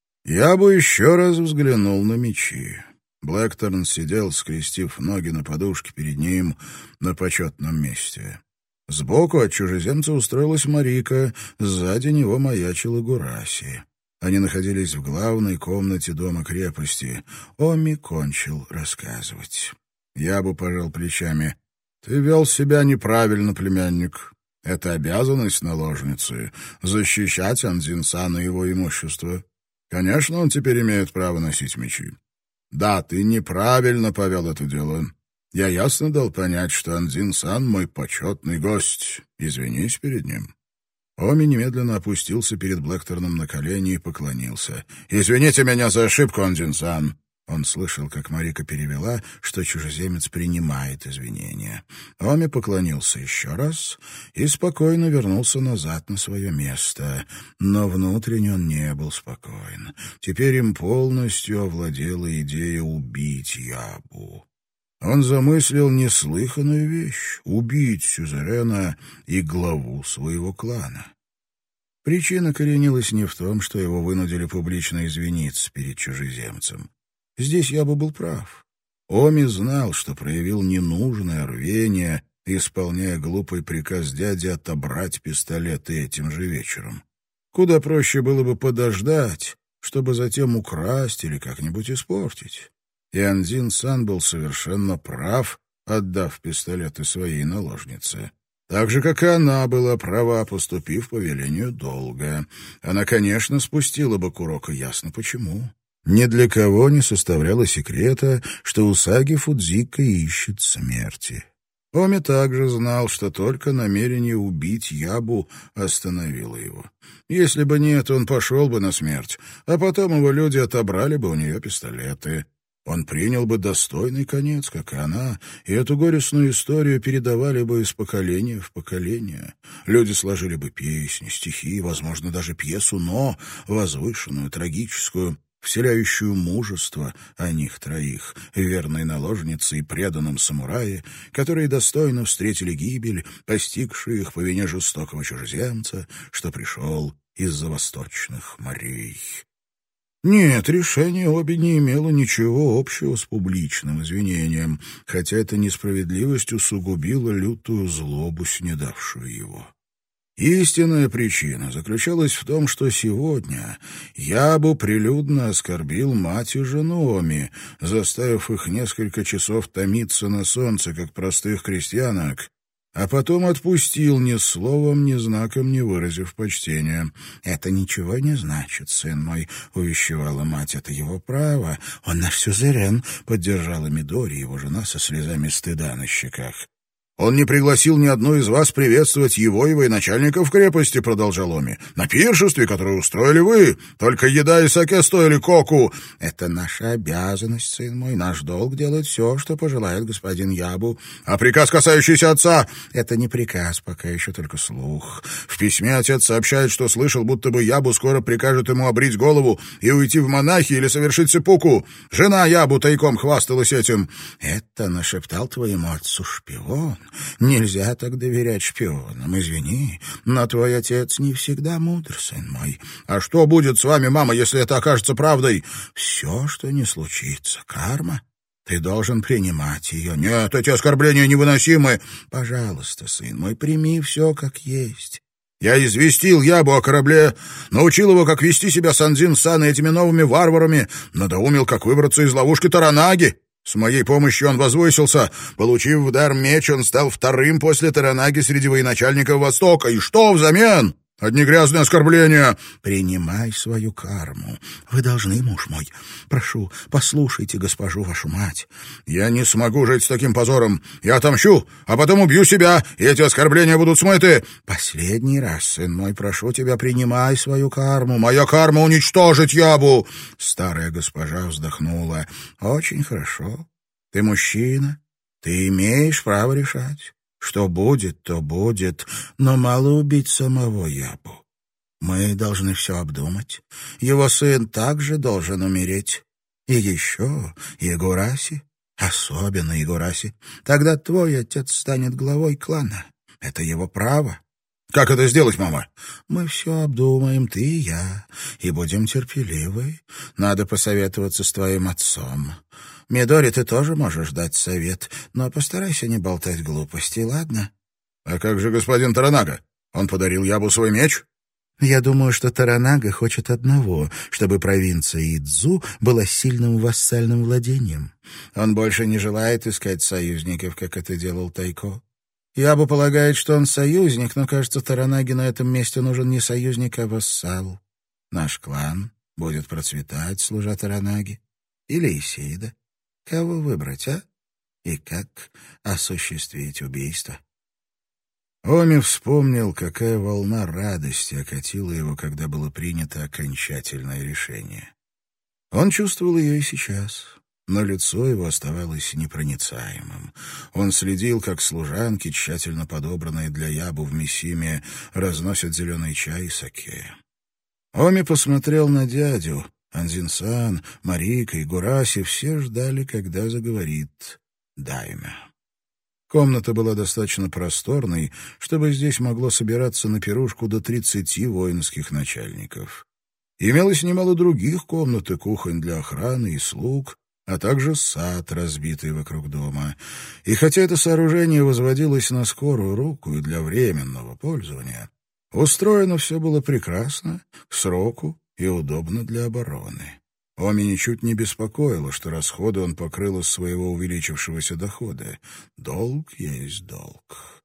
Я бы еще раз взглянул на мечи. Блэкторн сидел, скрестив ноги на подушке перед ним на почетном месте. Сбоку от чужеземца устроилась Марика, сзади него маячила Гураси. Они находились в главной комнате дома-крепости. Оми кончил рассказывать. Я бы пожал плечами. «Ты вел себя неправильно, племянник. Это обязанность наложницы — защищать Андзин-сана и его имущество. Конечно, он теперь имеет право носить мечи. Да, ты неправильно повел это дело. Я ясно дал понять, что Андзин-сан мой почетный гость. Извинись перед ним». Оми немедленно опустился перед Блэкторном на колени и поклонился. «Извините меня за ошибку, Андзин-сан». Он слышал, как Марика перевела, что чужеземец принимает извинения. Оми поклонился еще раз и спокойно вернулся назад на свое место. Но внутренне он не был спокоен. Теперь им полностью овладела идея убить Ябу. Он замыслил неслыханную вещь — убить сюзерена и главу своего клана. Причина коренилась не в том, что его вынудили публично извиниться перед чужеземцем. Здесь я бы был прав. Оми знал, что проявил ненужное рвение, исполняя глупый приказ дяди отобрать пистолеты этим же вечером. Куда проще было бы подождать, чтобы затем украсть или как-нибудь испортить. И Андзин-сан был совершенно прав, отдав пистолеты своей наложнице. Так же, как и она была права, поступив по велению долга. Она, конечно, спустила бы курок, и ясно почему. Ни для кого не составляло секрета, что Усаги Фудзика ищет смерти. Оми также знал, что только намерение убить Ябу остановило его. Если бы нет, он пошел бы на смерть, а потом его люди отобрали бы у нее пистолеты. Он принял бы достойный конец, как и она, и эту горестную историю передавали бы из поколения в поколение. Люди сложили бы песни, стихи, возможно, даже пьесу, но возвышенную, трагическую, вселяющую мужество о них троих, верной наложнице и преданном самурае, которые достойно встретили гибель, постигшую их по вине жестокого чужеземца, что пришел из-за восточных морей. Нет, решение Оби не имело ничего общего с публичным извинением, хотя эта несправедливость усугубила лютую злобу, снедавшую его. Истинная причина заключалась в том, что сегодня Ябу прилюдно оскорбил мать и жену Оми, заставив их несколько часов томиться на солнце, как простых крестьянок, а потом отпустил, ни словом, ни знаком не выразив почтения. «Это ничего не значит, сын мой», — увещевала мать, — «это его право. Он на всю зырен», — поддержала Мидори, его жена, со слезами стыда на щеках. Он не пригласил ни одну из вас приветствовать его и военачальников крепости, — продолжал Оми. На пиршестве, которое устроили вы, только еда и саке стоили коку. Это наша обязанность, сын мой, наш долг делать все, что пожелает господин Ябу. А приказ, касающийся отца? Это не приказ, пока еще только слух. В письме отец сообщает, что слышал, будто бы Ябу скоро прикажет ему обрить голову и уйти в монахи или совершить сеппуку. Жена Ябу тайком хвасталась этим. Это нашептал твоему отцу шпион. Нельзя так доверять шпионам, извини, но твой отец не всегда мудр, сын мой. А что будет с вами, мама, если это окажется правдой? Все, что не случится, карма. Ты должен принимать ее. Нет, эти оскорбления невыносимы. Пожалуйста, сын мой, прими все как есть. Я известил Ябу о корабле, научил его, как вести себя с Анзин-сан и этими новыми варварами, надоумил, как выбраться из ловушки Таранаги. С моей помощью он возвысился. Получив в дар меч, он стал вторым после Таранаги среди военачальников Востока. И что взамен? Одни грязные оскорбления. Принимай свою карму. Вы должны, муж мой. Прошу, послушайте госпожу вашу мать. Я не смогу жить с таким позором. Я отомщу, а потом убью себя, и эти оскорбления будут смыты. Последний раз, сын мой, прошу тебя, принимай свою карму. Моя карма — уничтожить Ябу. Старая госпожа вздохнула. Очень хорошо. Ты мужчина. Ты имеешь право решать. Что будет, то будет, но мало убить самого Ябу. Мы должны все обдумать. Его сын также должен умереть. И еще Ягураси, особенно Ягураси. Тогда твой отец станет главой клана. Это его право. Как это сделать, мама? Мы все обдумаем, ты и я, и будем терпеливы. Надо посоветоваться с твоим отцом. Мидори, ты тоже можешь дать совет, но постарайся не болтать глупостей, ладно? А как же господин Таранага? Он подарил Ябу свой меч? Я думаю, что Таранага хочет одного, чтобы провинция Идзу была сильным вассальным владением. Он больше не желает искать союзников, как это делал Тайко. Ябу полагает, что он союзник, но, кажется, Таранаге на этом месте нужен не союзник, а вассал. Наш клан будет процветать, служа Таранаге. Или Исида. Кого выбрать, а? И как осуществить убийство? Оми вспомнил, какая волна радости окатила его, когда было принято окончательное решение. Он чувствовал ее и сейчас, но лицо его оставалось непроницаемым. Он следил, как служанки, тщательно подобранные для Ябу в Мисиме, разносят зеленый чай и саке. Оми посмотрел на дядю. Анзин-сан, Марика и Гураси все ждали, когда заговорит Дайме. Комната была достаточно просторной, чтобы здесь могло собираться на пирушку до тридцати воинских начальников. Имелось немало других комнат и кухонь для охраны и слуг, а также сад, разбитый вокруг дома. И хотя это сооружение возводилось на скорую руку и для временного пользования, устроено все было прекрасно, к сроку и удобно для обороны. Оми ничуть не беспокоило, что расходы он покрыл из своего увеличившегося дохода. Долг есть долг.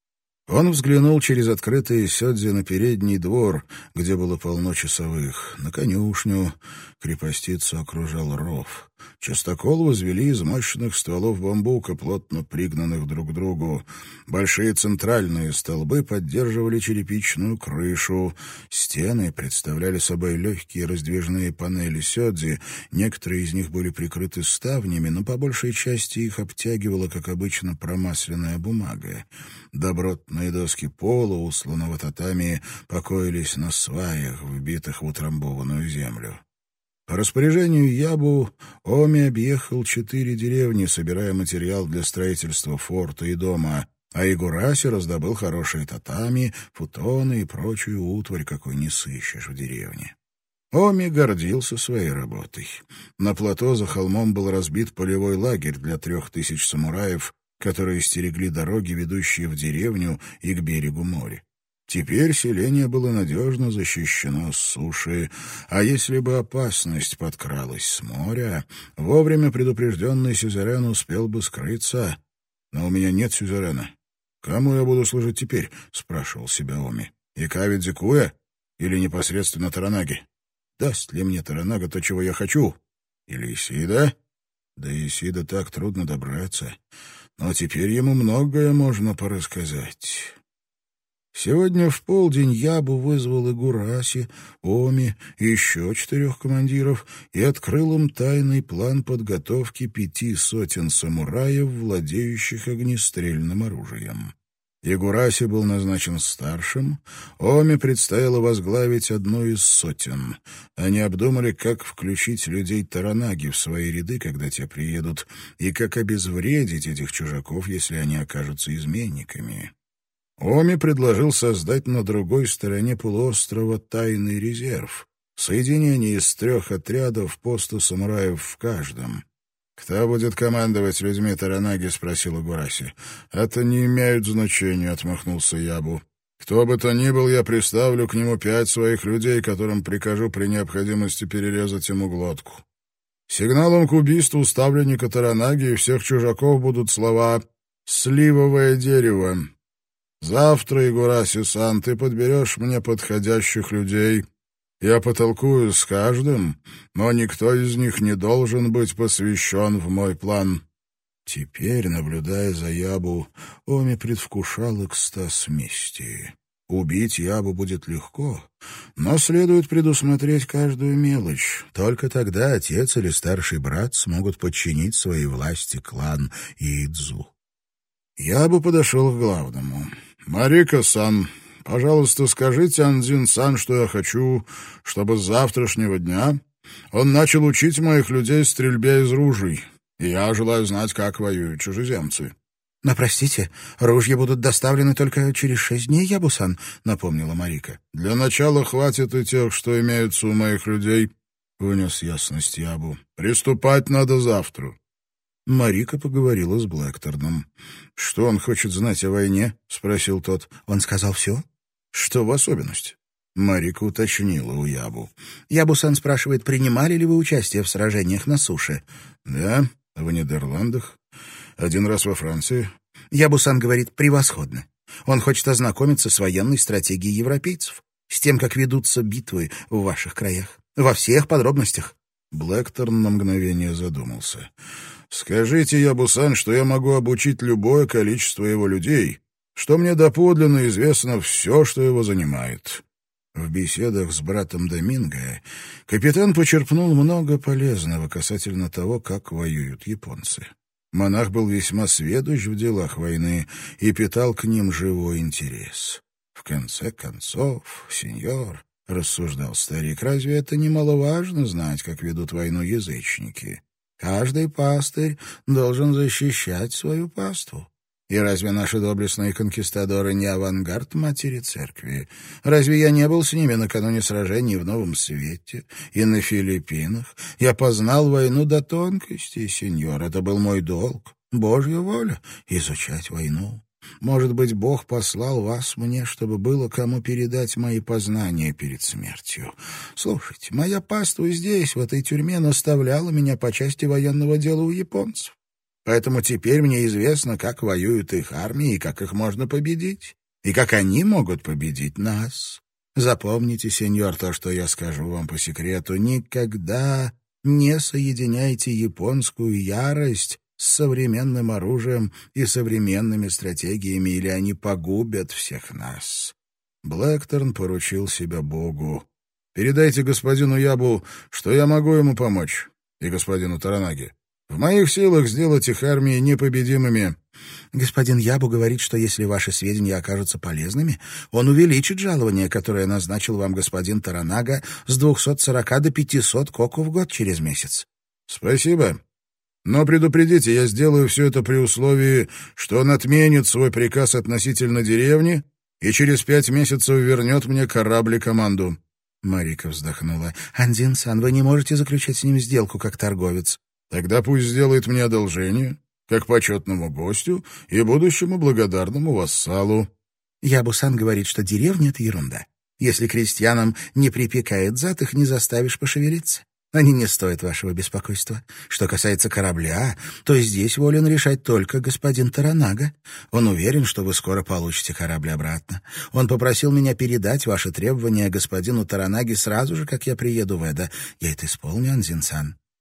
Он взглянул через открытые сёдзи на передний двор, где было полно часовых, на конюшню. Крепостицу окружал ров. Частокол возвели из мощных стволов бамбука, плотно пригнанных друг к другу. Большие центральные столбы поддерживали черепичную крышу. Стены представляли собой легкие раздвижные панели сёдзи. Некоторые из них были прикрыты ставнями, но по большей части их обтягивала, как обычно, промасленная бумага. Добротные доски пола, усланного татами, покоились на сваях, вбитых в утрамбованную землю. По распоряжению Ябу Оми объехал четыре деревни, собирая материал для строительства форта и дома, а Игураси раздобыл хорошие татами, футоны и прочую утварь, какой не сыщешь в деревне. Оми гордился своей работой. На плато за холмом был разбит полевой лагерь для трех тысяч самураев, которые стерегли дороги, ведущие в деревню и к берегу моря. Теперь селение было надежно защищено с суши, а если бы опасность подкралась с моря, вовремя предупрежденный сюзерен успел бы скрыться. Но у меня нет сюзерена. Кому я буду служить теперь? — спрашивал себя Оми. Икави Дзикуя или непосредственно Таранаги? Даст ли мне Таранага то, чего я хочу? Или Исида? Да Исида так трудно добраться. но теперь ему многое можно порассказать. Сегодня в полдень Ябу вызвал Игураси, Оми и еще четырех командиров и открыл им тайный план подготовки пяти сотен самураев, владеющих огнестрельным оружием. Игураси был назначен старшим, Оми предстояло возглавить одну из сотен. Они обдумали, как включить людей Торанаги в свои ряды, когда те приедут, и как обезвредить этих чужаков, если они окажутся изменниками. Оми предложил создать на другой стороне полуострова тайный резерв, соединение из трех отрядов по сто самураев в каждом. «Кто будет командовать людьми Торанаги?» — спросил Игураси. «Это не имеет значения», — отмахнулся Ябу. «Кто бы то ни был, я приставлю к нему пять своих людей, которым прикажу при необходимости перерезать ему глотку. Сигналом к убийству ставленника Торанаги и всех чужаков будут слова «сливовое дерево». Завтра, Игураси-сан, ты подберешь мне подходящих людей. Я потолкую с каждым, но никто из них не должен быть посвящен в мой план». Теперь, наблюдая за Ябу, Оми предвкушал экстаз мести. Убить Ябу будет легко, но следует предусмотреть каждую мелочь. Только тогда отец или старший брат смогут подчинить своей власти клан Иидзу. Ябу подошел к главному. «Марика-сан, пожалуйста, скажите Андзин-сан, что я хочу, чтобы с завтрашнего дня он начал учить моих людей стрельбе из ружей. И я желаю знать, как воюют чужеземцы». «Но, простите, ружья будут доставлены только через шесть дней, Ябу-сан», — напомнила Марика. «Для начала хватит и тех, что имеются у моих людей», — внес ясность Ябу. «Приступать надо завтра». Марика поговорила с Блэкторном. «Что он хочет знать о войне?» — спросил тот. «Он сказал все?» «Что в особенности?» Марика уточнила у Ябу. «Ябу-сан спрашивает, принимали ли вы участие в сражениях на суше?» «Да, в Нидерландах. Один раз во Франции». Ябу-сан говорит, превосходно. Он хочет ознакомиться с военной стратегией европейцев, с тем, как ведутся битвы в ваших краях. Во всех подробностях». Блэкторн на мгновение задумался. «Скажите, Ябу-сан, что я могу обучить любое количество его людей, что мне доподлинно известно все, что его занимает». В беседах с братом Доминго капитан почерпнул много полезного касательно того, как воюют японцы. Монах был весьма сведущ в делах войны и питал к ним живой интерес. «В конце концов, сеньор», — рассуждал старик, — «разве это немаловажно знать, как ведут войну язычники? Каждый пастырь должен защищать свою паству. И разве наши доблестные конкистадоры не авангард матери церкви? Разве я не был с ними накануне сражений в Новом Свете и на Филиппинах? Я познал войну до тонкостей, сеньор. Это был мой долг, Божья воля — изучать войну. Может быть, Бог послал вас мне, чтобы было кому передать мои познания перед смертью. Слушайте, моя паства здесь, в этой тюрьме, наставляла меня по части военного дела у японцев. Поэтому теперь мне известно, как воюют их армии и как их можно победить, и как они могут победить нас. Запомните, сеньор, то, что я скажу вам по секрету. Никогда не соединяйте японскую ярость с современным оружием и современными стратегиями, или они погубят всех нас. Блэкторн поручил себя Богу. «Передайте господину Ябу, что я могу ему помочь, и господину Торанаги. В моих силах сделать их армии непобедимыми». «Господин Ябу говорит, что если ваши сведения окажутся полезными, он увеличит жалование, которое назначил вам господин Торанага, с двухсот сорока до пятисот коку в год через месяц». «Спасибо. Но предупредите, я сделаю все это при условии, что он отменит свой приказ относительно деревни и через пять месяцев вернет мне корабль и команду». Марика вздохнула. «Андзин-сан, вы не можете заключать с ним сделку как торговец». «Тогда пусть сделает мне одолжение, как почетному гостю и будущему благодарному вассалу». Ябу-сан говорит, что деревня — это ерунда. Если крестьянам не припекает зад, их не заставишь пошевелиться. Они не стоят вашего беспокойства. Что касается корабля, то здесь волен решать только господин Торанага. Он уверен, что вы скоро получите корабль обратно. Он попросил меня передать ваши требования господину Торанаге сразу же, как я приеду в Эдо. Я это исполню, Андзин-сан».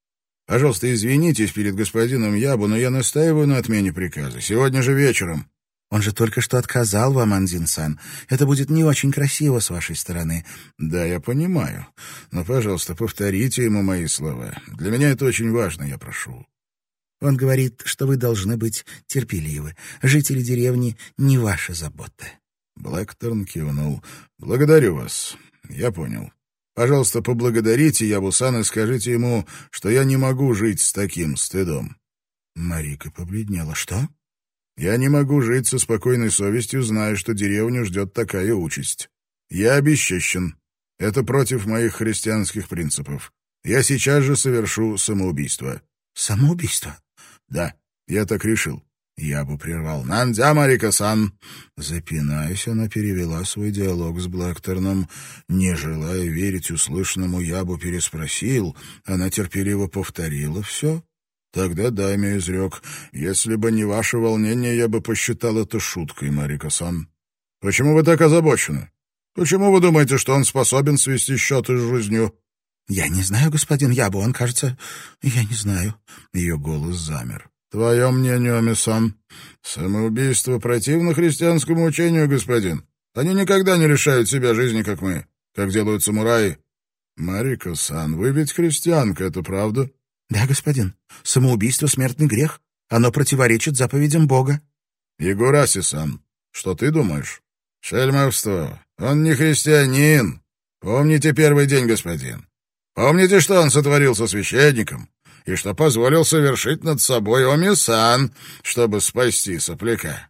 Пожалуйста, извинитесь перед господином Ябу, но я настаиваю на отмене приказа. Сегодня же вечером». «Он же только что отказал вам, Андзин-сан. Это будет не очень красиво с вашей стороны». «Да, я понимаю. Но, пожалуйста, повторите ему мои слова. Для меня это очень важно, я прошу». «Он говорит, что вы должны быть терпеливы. Жители деревни — не ваша забота». Блэкторн кивнул. «Благодарю вас. Я понял. Пожалуйста, поблагодарите Ябу-сан и скажите ему, что я не могу жить с таким стыдом». Марика побледнела. «Что?» «Я не могу жить со спокойной совестью, зная, что деревню ждет такая участь. Я обесчещен. Это против моих христианских принципов. Я сейчас же совершу самоубийство». «Самоубийство?» «Да, я так решил». Ябу прервал. «Нандзя, Марика-сан!» Запинаясь, она перевела свой диалог с Блэкторном. Не желая верить услышанному, Ябу переспросил. Она терпеливо повторила все. «Тогда дайме изрек. Если бы не ваше волнение, я бы посчитал это шуткой, Марика-сан. Почему вы так озабочены? Почему вы думаете, что он способен свести счеты с жизнью?» «Я не знаю, господин Ябу, он, кажется... Я не знаю». Ее голос замер. «Твое мнение, Оми-сан? Самоубийство противно христианскому учению, господин. Они никогда не лишают себя жизни, как мы, как делают самураи. Марика-сан, вы ведь христианка, это правда?» «Да, господин. Самоубийство — смертный грех. Оно противоречит заповедям Бога». «Игураси-сан, что ты думаешь?» «Шельмовство. Он не христианин. Помните первый день, господин. Помните, что он сотворил со священником?» И что позволил совершить над собой Оми-сан, чтобы спасти сопляка.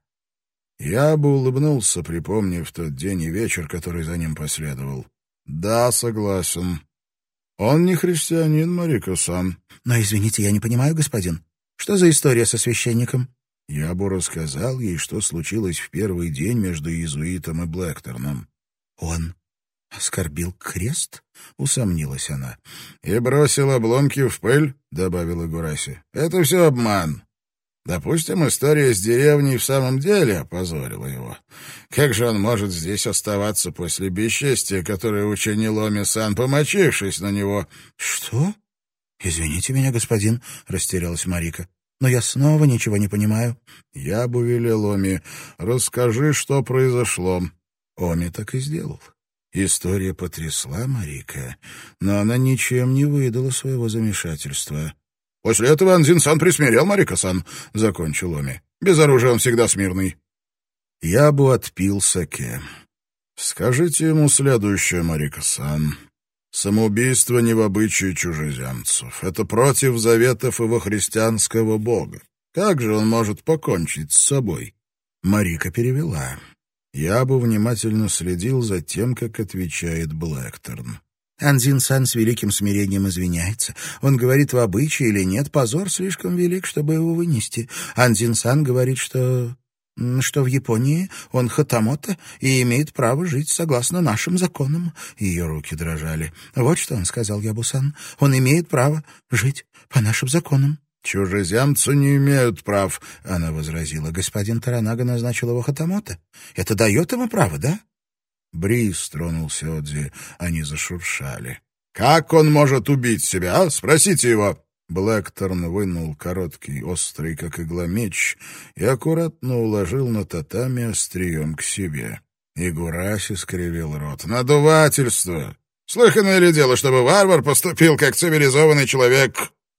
Я бы улыбнулся, припомнив тот день и вечер, который за ним последовал. Да, согласен. Он не христианин, Марика-сан. Но, извините, я не понимаю, господин. Что за история со священником? Я бы рассказал ей, что случилось в первый день между иезуитом и Блэкторном. Он оскорбил крест? Усомнилась она. И бросил обломки в пыль, добавила Гураси. Это все обман. Допустим, история с деревней в самом деле опозорила его. Как же он может здесь оставаться после бесчестия, которое учинил Оми-сан, помочившись на него? Что? Извините меня, господин, растерялась Марика. Но я снова ничего не понимаю. Я бы велел Оми, расскажи, что произошло. Оми так и сделал. История потрясла Марика, но она ничем не выдала своего замешательства. «После этого Андзин-сан присмирел Марика-сан», — закончил Оми. «Без оружия он всегда смирный». Я бы отпил саке. «Скажите ему следующее, Марика-сан. Самоубийство не в обычае чужеземцев. Это против заветов его христианского бога. Как же он может покончить с собой?» Марика перевела. Я бы внимательно следил за тем, как отвечает Блэкторн. Андзин-сан с великим смирением извиняется. Он говорит, в обычае или нет, позор слишком велик, чтобы его вынести. Андзин-сан говорит, что... что в Японии он хатамото и имеет право жить согласно нашим законам. Ее руки дрожали. Вот что он сказал, Ябу-сан. Он имеет право жить по нашим законам. «Чужеземцы не имеют прав», — она возразила. «Господин Таранага назначил его хатамото. Это дает ему право, да?» Бриз тронулся Одзи. Они зашуршали. «Как он может убить себя, а? Спросите его!» Блэкторн вынул короткий, острый, как игла, меч и аккуратно уложил на татами острием к себе. Игураси скривил рот. «Надувательство! Слыханное ли дело, чтобы варвар поступил как цивилизованный человек?»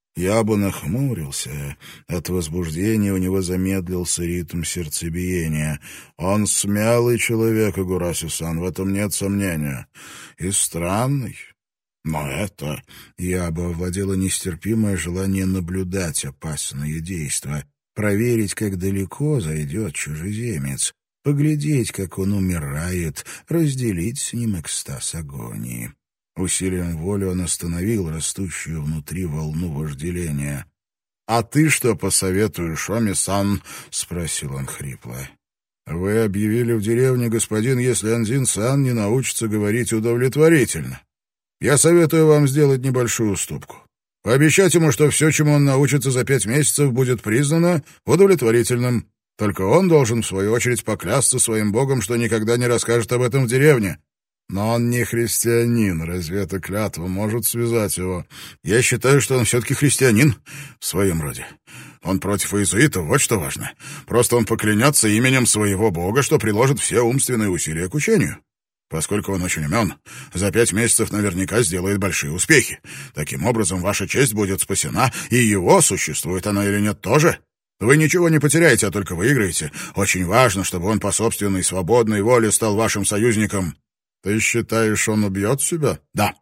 Я бы нахмурился. От возбуждения у него замедлился ритм сердцебиения. Он смелый человек, Игураси-сан, в этом нет сомнения. И странный. Но это... Я бы овладело нестерпимое желание наблюдать опасные действия, проверить, как далеко зайдет чужеземец, поглядеть, как он умирает, разделить с ним экстаз агонии. Усилием воли он остановил растущую внутри волну вожделения. «А ты что посоветуешь, Оми-сан?» — спросил он хрипло. «Вы объявили в деревне, господин, если Андзин-сан не научится говорить удовлетворительно. Я советую вам сделать небольшую уступку. Пообещать ему, что все, чему он научится за пять месяцев, будет признано удовлетворительным. Только он должен, в свою очередь, поклясться своим богом, что никогда не расскажет об этом в деревне. Но он не христианин. Разве эта клятва может связать его? Я считаю, что он все-таки христианин в своем роде. Он против иезуитов, вот что важно. Просто он поклянется именем своего бога, что приложит все умственные усилия к учению. Поскольку он очень умен, за пять месяцев наверняка сделает большие успехи. Таким образом, ваша честь будет спасена, и его, существует она или нет, тоже. Вы ничего не потеряете, а только выиграете. Очень важно, чтобы он по собственной свободной воле стал вашим союзником. Ты считаешь, он убьет себя? Да.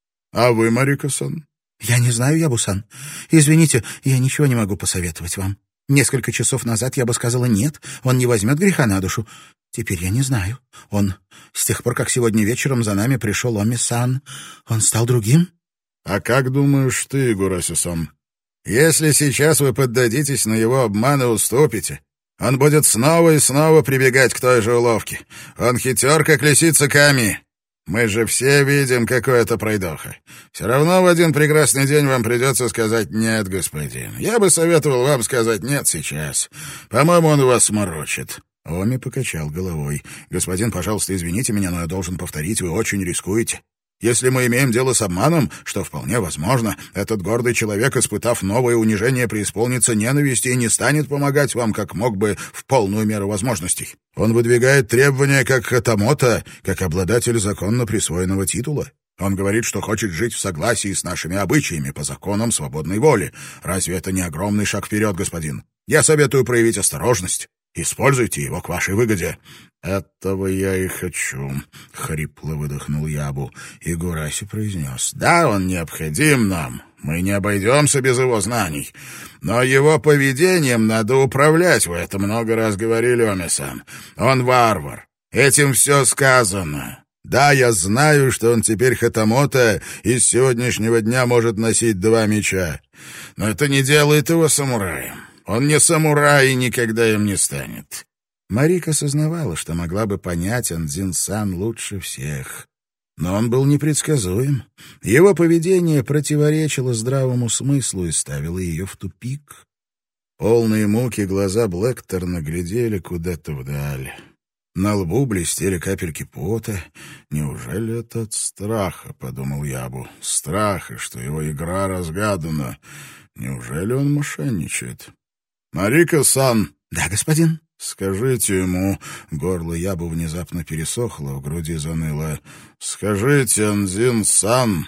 А вы, Марика-сан? Я не знаю, Ябу-сан. Извините, я ничего не могу посоветовать вам. Несколько часов назад я бы сказала «нет», он не возьмет греха на душу. Теперь я не знаю. Он, с тех пор, как сегодня вечером за нами пришел Оми-сан, он стал другим? А как думаешь ты, Гураси-сан? Если сейчас вы поддадитесь на его обман и уступите, он будет снова и снова прибегать к той же уловке. Он хитер, как лисица Ками. Мы же все видим, какой это пройдоха. Все равно в один прекрасный день вам придется сказать «нет, господин». Я бы советовал вам сказать «нет» сейчас. По-моему, он вас морочит». Оми покачал головой. «Господин, пожалуйста, извините меня, но я должен повторить, вы очень рискуете. Если мы имеем дело с обманом, что вполне возможно, этот гордый человек, испытав новое унижение, преисполнится ненависти и не станет помогать вам, как мог бы, в полную меру возможностей. Он выдвигает требования как хатамото, как обладатель законно присвоенного титула. Он говорит, что хочет жить в согласии с нашими обычаями, по законам свободной воли. Разве это не огромный шаг вперед, господин? Я советую проявить осторожность. Используйте его к вашей выгоде». «Этого я и хочу», — хрипло выдохнул Ябу. И Гураси произнес: «Да, он необходим нам. Мы не обойдемся без его знаний. Но его поведением надо управлять. Вы это много раз говорили, Оми-сан. Он варвар. Этим все сказано. Да, я знаю, что он теперь хатамото и с сегодняшнего дня может носить два меча. Но это не делает его самураем. Он не самурай и никогда им не станет». Марика осознавала, что могла бы понять Андзин-сан лучше всех. Но он был непредсказуем. Его поведение противоречило здравому смыслу и ставило ее в тупик. Полные муки глаза Блэкторна глядели куда-то вдаль. На лбу блестели капельки пота. «Неужели это от страха?» — подумал Ябу. «Страха, что его игра разгадана. Неужели он мошенничает?» «Марика-сан!» «Да, господин?» «Скажите ему...» — горло Ябу внезапно пересохло, в груди заныло. «Скажите, Андзин-сан,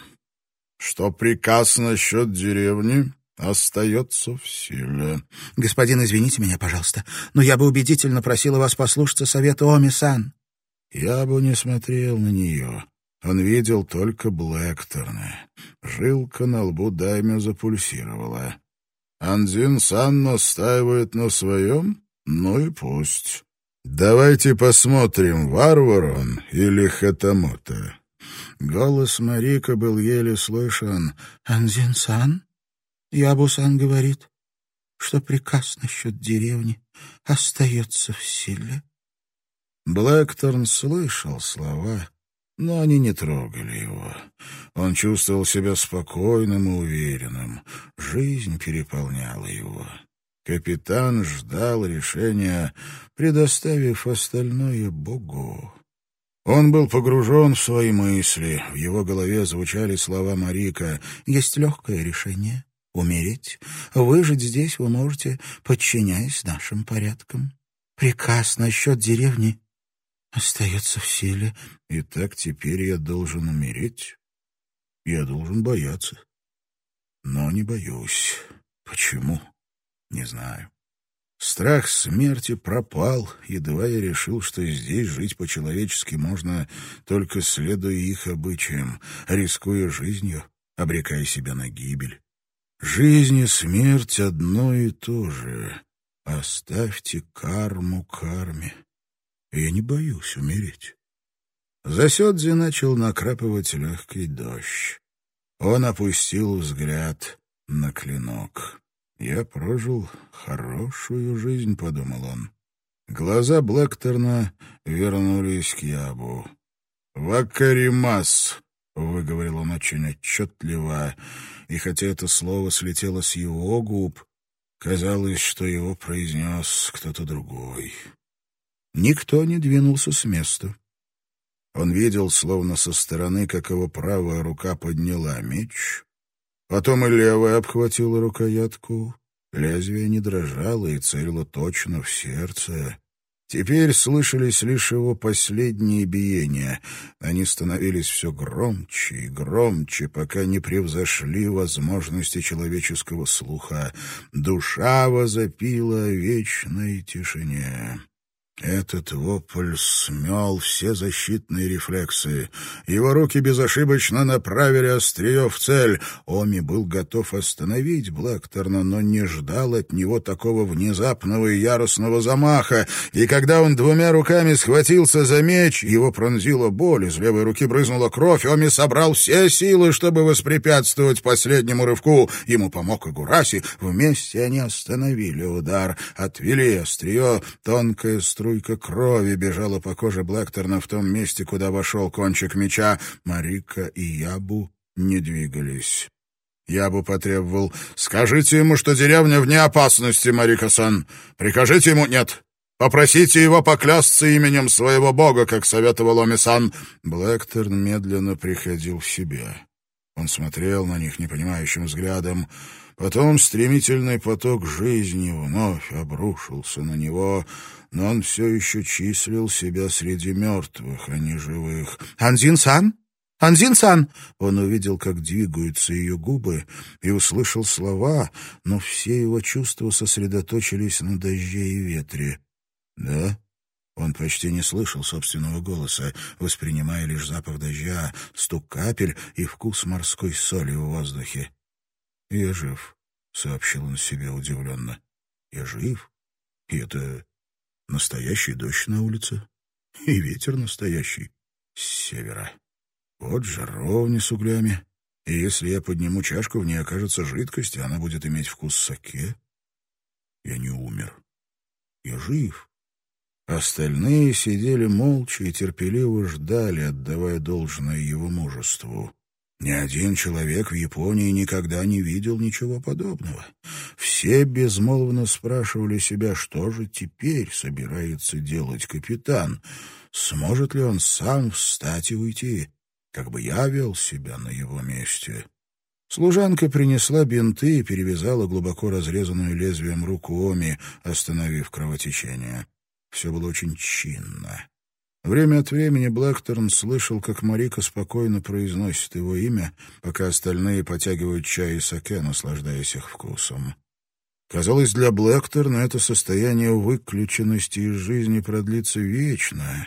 что приказ насчет деревни остается в силе». «Господин, извините меня, пожалуйста, но я бы убедительно просила вас послушаться совета Оми-сан». Ябу не смотрел на нее. Он видел только Блэкторна. Жилка на лбу даймё запульсировала. «Андзин-сан настаивает на своем? Ну и пусть. Давайте посмотрим, варвар он или хатамото». Голос Марика был еле слышен. «Андзин-сан? Ябу-сан говорит, что приказ насчет деревни остается в силе». Блэкторн слышал слова, но они не трогали его. Он чувствовал себя спокойным и уверенным. Жизнь переполняла его. Капитан ждал решения, предоставив остальное Богу. Он был погружен в свои мысли. В его голове звучали слова Марика. «Есть легкое решение — умереть. Выжить здесь вы можете, подчиняясь нашим порядкам. Приказ насчет деревни остается в силе. Итак, теперь я должен умереть? Я должен бояться. Но не боюсь. Почему? Не знаю. Страх смерти пропал, едва я решил, что здесь жить по-человечески можно, только следуя их обычаям, рискуя жизнью, обрекая себя на гибель. Жизнь и смерть одно и то же. Оставьте карму карме. Я не боюсь умереть». За Сёдзи начал накрапывать легкий дождь. Он опустил взгляд на клинок. «Я прожил хорошую жизнь», — подумал он. Глаза Блэкторна вернулись к Ябу. «Вакаримас», — выговорил он очень отчетливо, и хотя это слово слетело с его губ, казалось, что его произнес кто-то другой. Никто не двинулся с места. Он видел, словно со стороны, как его правая рука подняла меч, потом и левая обхватила рукоятку. Лезвие не дрожало и целило точно в сердце. Теперь слышались лишь его последние биения. Они становились все громче и громче, пока не превзошли возможности человеческого слуха. Душа возопила о вечной тишине. Этот вопль смел все защитные рефлексы. Его руки безошибочно направили острие в цель. Оми был готов остановить Блэкторна, но не ждал от него такого внезапного и яростного замаха. И когда он двумя руками схватился за меч, его пронзила боль, из левой руки брызнула кровь. Оми собрал все силы, чтобы воспрепятствовать последнему рывку. Ему помог Игураси. Вместе они остановили удар, отвели острие. Тонкая струя Струйка крови бежала по коже Блэкторна в том месте, куда вошел кончик меча. Марика и Ябу не двигались. Ябу потребовал: «Скажите ему, что деревня вне опасности, Марика-сан. Прикажите ему...» «Нет. Попросите его поклясться именем своего бога, как советовал Оми-сан». Блэкторн медленно приходил в себя. Он смотрел на них непонимающим взглядом. Потом стремительный поток жизни вновь обрушился на него, но он все еще числил себя среди мертвых, а не живых. «Анзин-сан? Анзин-сан!» Он увидел, как двигаются ее губы, и услышал слова, но все его чувства сосредоточились на дожде и ветре. «Да?» Он почти не слышал собственного голоса, воспринимая лишь запах дождя, стук капель и вкус морской соли в воздухе. «Я жив», — сообщил он себе удивленно. «Я жив? И это настоящий дождь на улице, и ветер настоящий с севера. Вот жаровня с углями, и если я подниму чашку, в ней окажется жидкость, и она будет иметь вкус саке. Я не умер. Я жив». Остальные сидели молча и терпеливо ждали, отдавая должное его мужеству. Ни один человек в Японии никогда не видел ничего подобного. Все безмолвно спрашивали себя, что же теперь собирается делать капитан. Сможет ли он сам встать и уйти, как бы я вел себя на его месте? Служанка принесла бинты и перевязала глубоко разрезанную лезвием руку Оми, остановив кровотечение. Все было очень чинно. Время от времени Блэкторн слышал, как Марика спокойно произносит его имя, пока остальные потягивают чай и саке, наслаждаясь их вкусом. Казалось, для Блэкторна это состояние выключенности из жизни продлится вечно.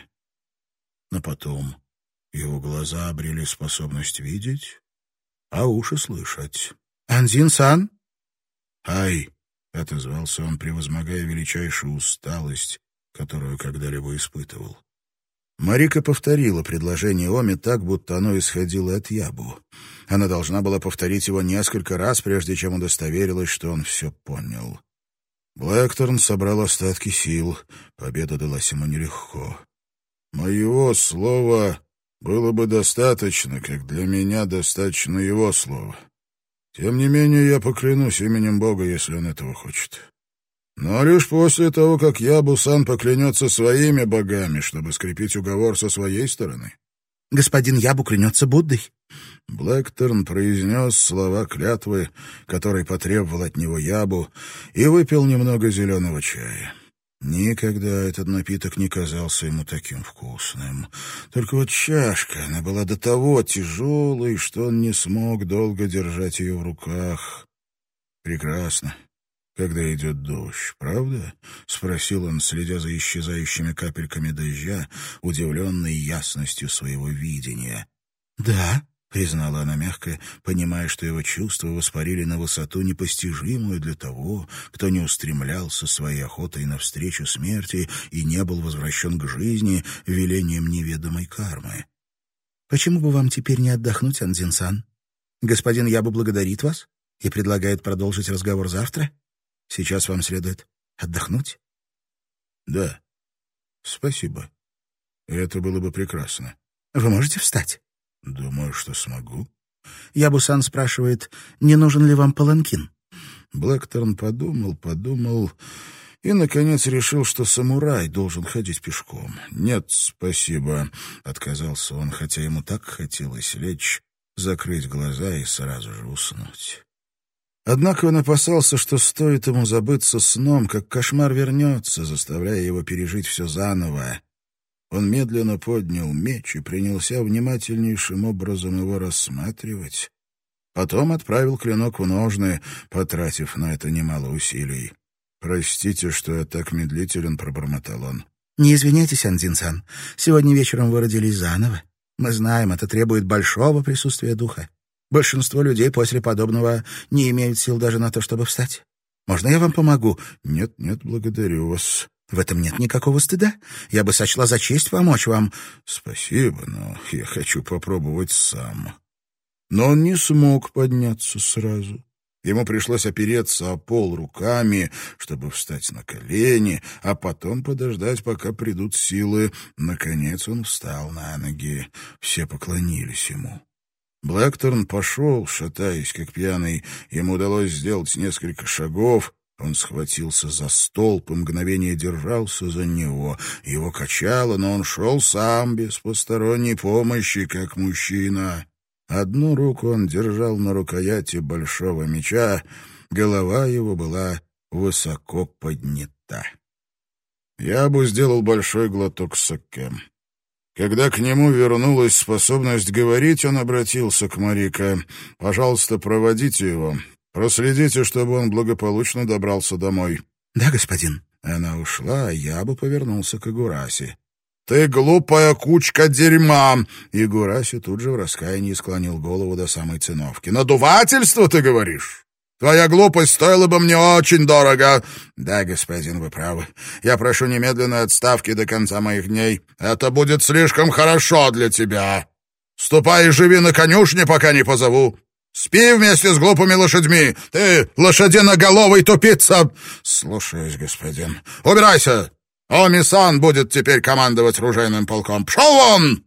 Но потом его глаза обрели способность видеть, а уши слышать. «Анзин-сан?» «Ай!» — отозвался он, превозмогая величайшую усталость, которую когда-либо испытывал. Марика повторила предложение Оми так, будто оно исходило от Ябу. Она должна была повторить его несколько раз, прежде чем удостоверилась, что он все понял. Блэкторн собрал остатки сил. Победа далась ему нелегко. «Моего слова было бы достаточно, как для меня достаточно его слова. Тем не менее, я поклянусь именем Бога, если он этого хочет. Но лишь после того, как Ябу-сан поклянется своими богами, чтобы скрепить уговор со своей стороны». «Господин Ябу клянется Буддой». Блэкторн произнес слова клятвы, которые потребовал от него Ябу, и выпил немного зеленого чая. Никогда этот напиток не казался ему таким вкусным. Только вот чашка, она была до того тяжелой, что он не смог долго держать ее в руках. «Прекрасно. Когда идет дождь, правда?» — спросил он, следя за исчезающими капельками дождя, удивленный ясностью своего видения. «Да», — признала она мягко, понимая, что его чувства воспарили на высоту, непостижимую для того, кто не устремлялся своей охотой навстречу смерти и не был возвращен к жизни велением неведомой кармы. «Почему бы вам теперь не отдохнуть, Анзин-сан? Господин Ябу благодарит вас и предлагает продолжить разговор завтра. Сейчас вам следует отдохнуть». «Да, спасибо. Это было бы прекрасно». «Вы можете встать?» «Думаю, что смогу». Ябу-сан спрашивает, не нужен ли вам паланкин. Блэкторн подумал, подумал и, наконец, решил, что самурай должен ходить пешком. «Нет, спасибо», — отказался он, хотя ему так хотелось лечь, закрыть глаза и сразу же уснуть. Однако он опасался, что стоит ему забыться сном, как кошмар вернется, заставляя его пережить все заново. Он медленно поднял меч и принялся внимательнейшим образом его рассматривать. Потом отправил клинок в ножны, потратив на это немало усилий. «Простите, что я так медлителен», — пробормотал он. «Не извиняйтесь, Андзин-сан. Сегодня вечером вы родились заново. Мы знаем, это требует большого присутствия духа. Большинство людей после подобного не имеют сил даже на то, чтобы встать. Можно я вам помогу?» «Нет, нет, благодарю вас». «В этом нет никакого стыда. Я бы сочла за честь помочь вам». «Спасибо, но я хочу попробовать сам». Но он не смог подняться сразу. Ему пришлось опереться о пол руками, чтобы встать на колени, а потом подождать, пока придут силы. Наконец он встал на ноги. Все поклонились ему. Блэкторн пошел, шатаясь, как пьяный. Ему удалось сделать несколько шагов. Он схватился за столб и мгновение держался за него. Его качало, но он шел сам, без посторонней помощи, как мужчина. Одну руку он держал на рукояти большого меча, голова его была высоко поднята. Ябу сделал большой глоток саке. Когда к нему вернулась способность говорить, он обратился к Марико. «Пожалуйста, проводите его. Проследите, чтобы он благополучно добрался домой». «Да, господин». Она ушла, а Ябу повернулся к Игураси. «Ты глупая кучка дерьма!» Игураси тут же в раскаянии склонил голову до самой циновки. «Надувательство, ты говоришь? Твоя глупость стоила бы мне очень дорого!» «Да, господин, вы правы. Я прошу немедленной отставки до конца моих дней. Это будет слишком хорошо для тебя. Ступай и живи на конюшне, пока не позову. Спи вместе с глупыми лошадьми. Ты лошадиноголовый тупица!» «Слушаюсь, господин. Убирайся! Оми-сан будет теперь командовать ружейным полком. Пшел вон!»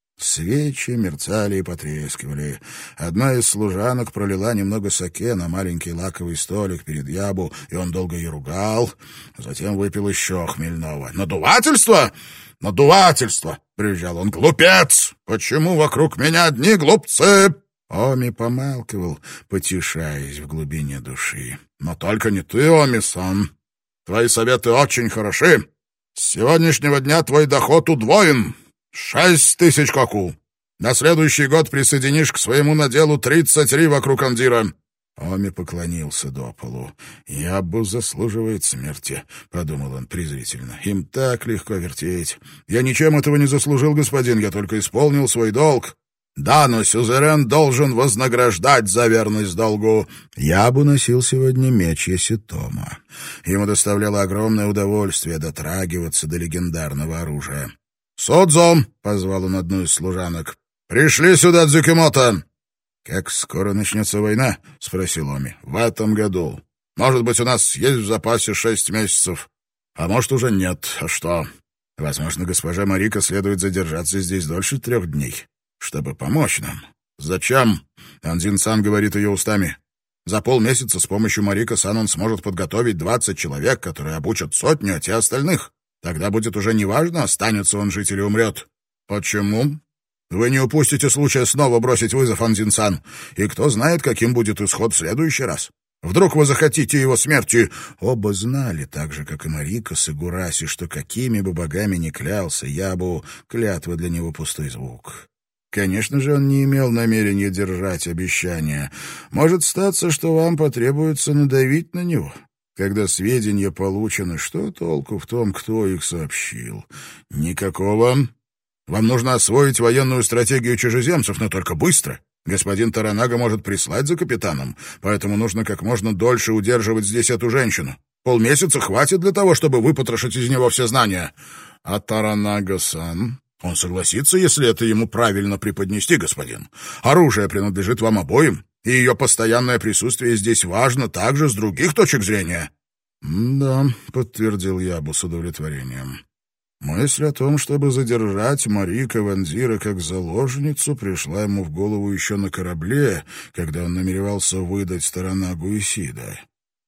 Свечи мерцали и потрескивали. Одна из служанок пролила немного саке на маленький лаковый столик перед Ябу, и он долго ее ругал. Затем выпил еще хмельного. «Надувательство? Надувательство!» — брюзжал он. «Глупец! Почему вокруг меня одни глупцы?» Оми помалкивал, потешаясь в глубине души. «Но только не ты, Оми-сан. Твои советы очень хороши. С сегодняшнего дня твой доход удвоен. Шесть тысяч коку. На следующий год присоединишь к своему наделу тридцать три вокруг Андира». Оми поклонился до полу. «Ябу заслуживает смерти», — подумал он презрительно. «Им так легко вертеть. Я ничем этого не заслужил, господин, я только исполнил свой долг. Да, но сюзерен должен вознаграждать за верность долгу». Ябу носил сегодня меч Яситома. Ему доставляло огромное удовольствие дотрагиваться до легендарного оружия. «Судзо!» — позвал он одну из служанок. «Пришли сюда, Дзюкимото!» «Как скоро начнется война?» — спросил Оми. «В этом году. Может быть, у нас есть в запасе шесть месяцев. А может, уже нет. А что? Возможно, госпожа Марико следует задержаться здесь дольше трех дней, чтобы помочь нам». «Зачем?» — Андзин-сан говорит ее устами. «За полмесяца с помощью Марико-сан он сможет подготовить двадцать человек, которые обучат сотню, а те остальных. Тогда будет уже неважно, останется он жить или умрет». «Почему?» «Вы не упустите случая снова бросить вызов, Андзин-сан, и кто знает, каким будет исход в следующий раз. Вдруг вы захотите его смерти?» Оба знали, так же, как и Марико с Игураси, что какими бы богами ни клялся Ябу, клятва для него пустой звук. Конечно же, он не имел намерения держать обещания. Может статься, что вам потребуется надавить на него. Когда сведения получены, что толку в том, кто их сообщил? Никакого. Вам нужно освоить военную стратегию чужеземцев, но только быстро. Господин Торанага может прислать за капитаном, поэтому нужно как можно дольше удерживать здесь эту женщину. Полмесяца хватит для того, чтобы выпотрошить из него все знания. А Торанага-сан... Он согласится, если это ему правильно преподнести, господин. Оружие принадлежит вам обоим, и ее постоянное присутствие здесь важно также с других точек зрения». «Да», — подтвердил Ябу с удовлетворением. Мысль о том, чтобы задержать Марико Вандира как заложницу, пришла ему в голову еще на корабле, когда он намеревался выдать Торанагу Исида.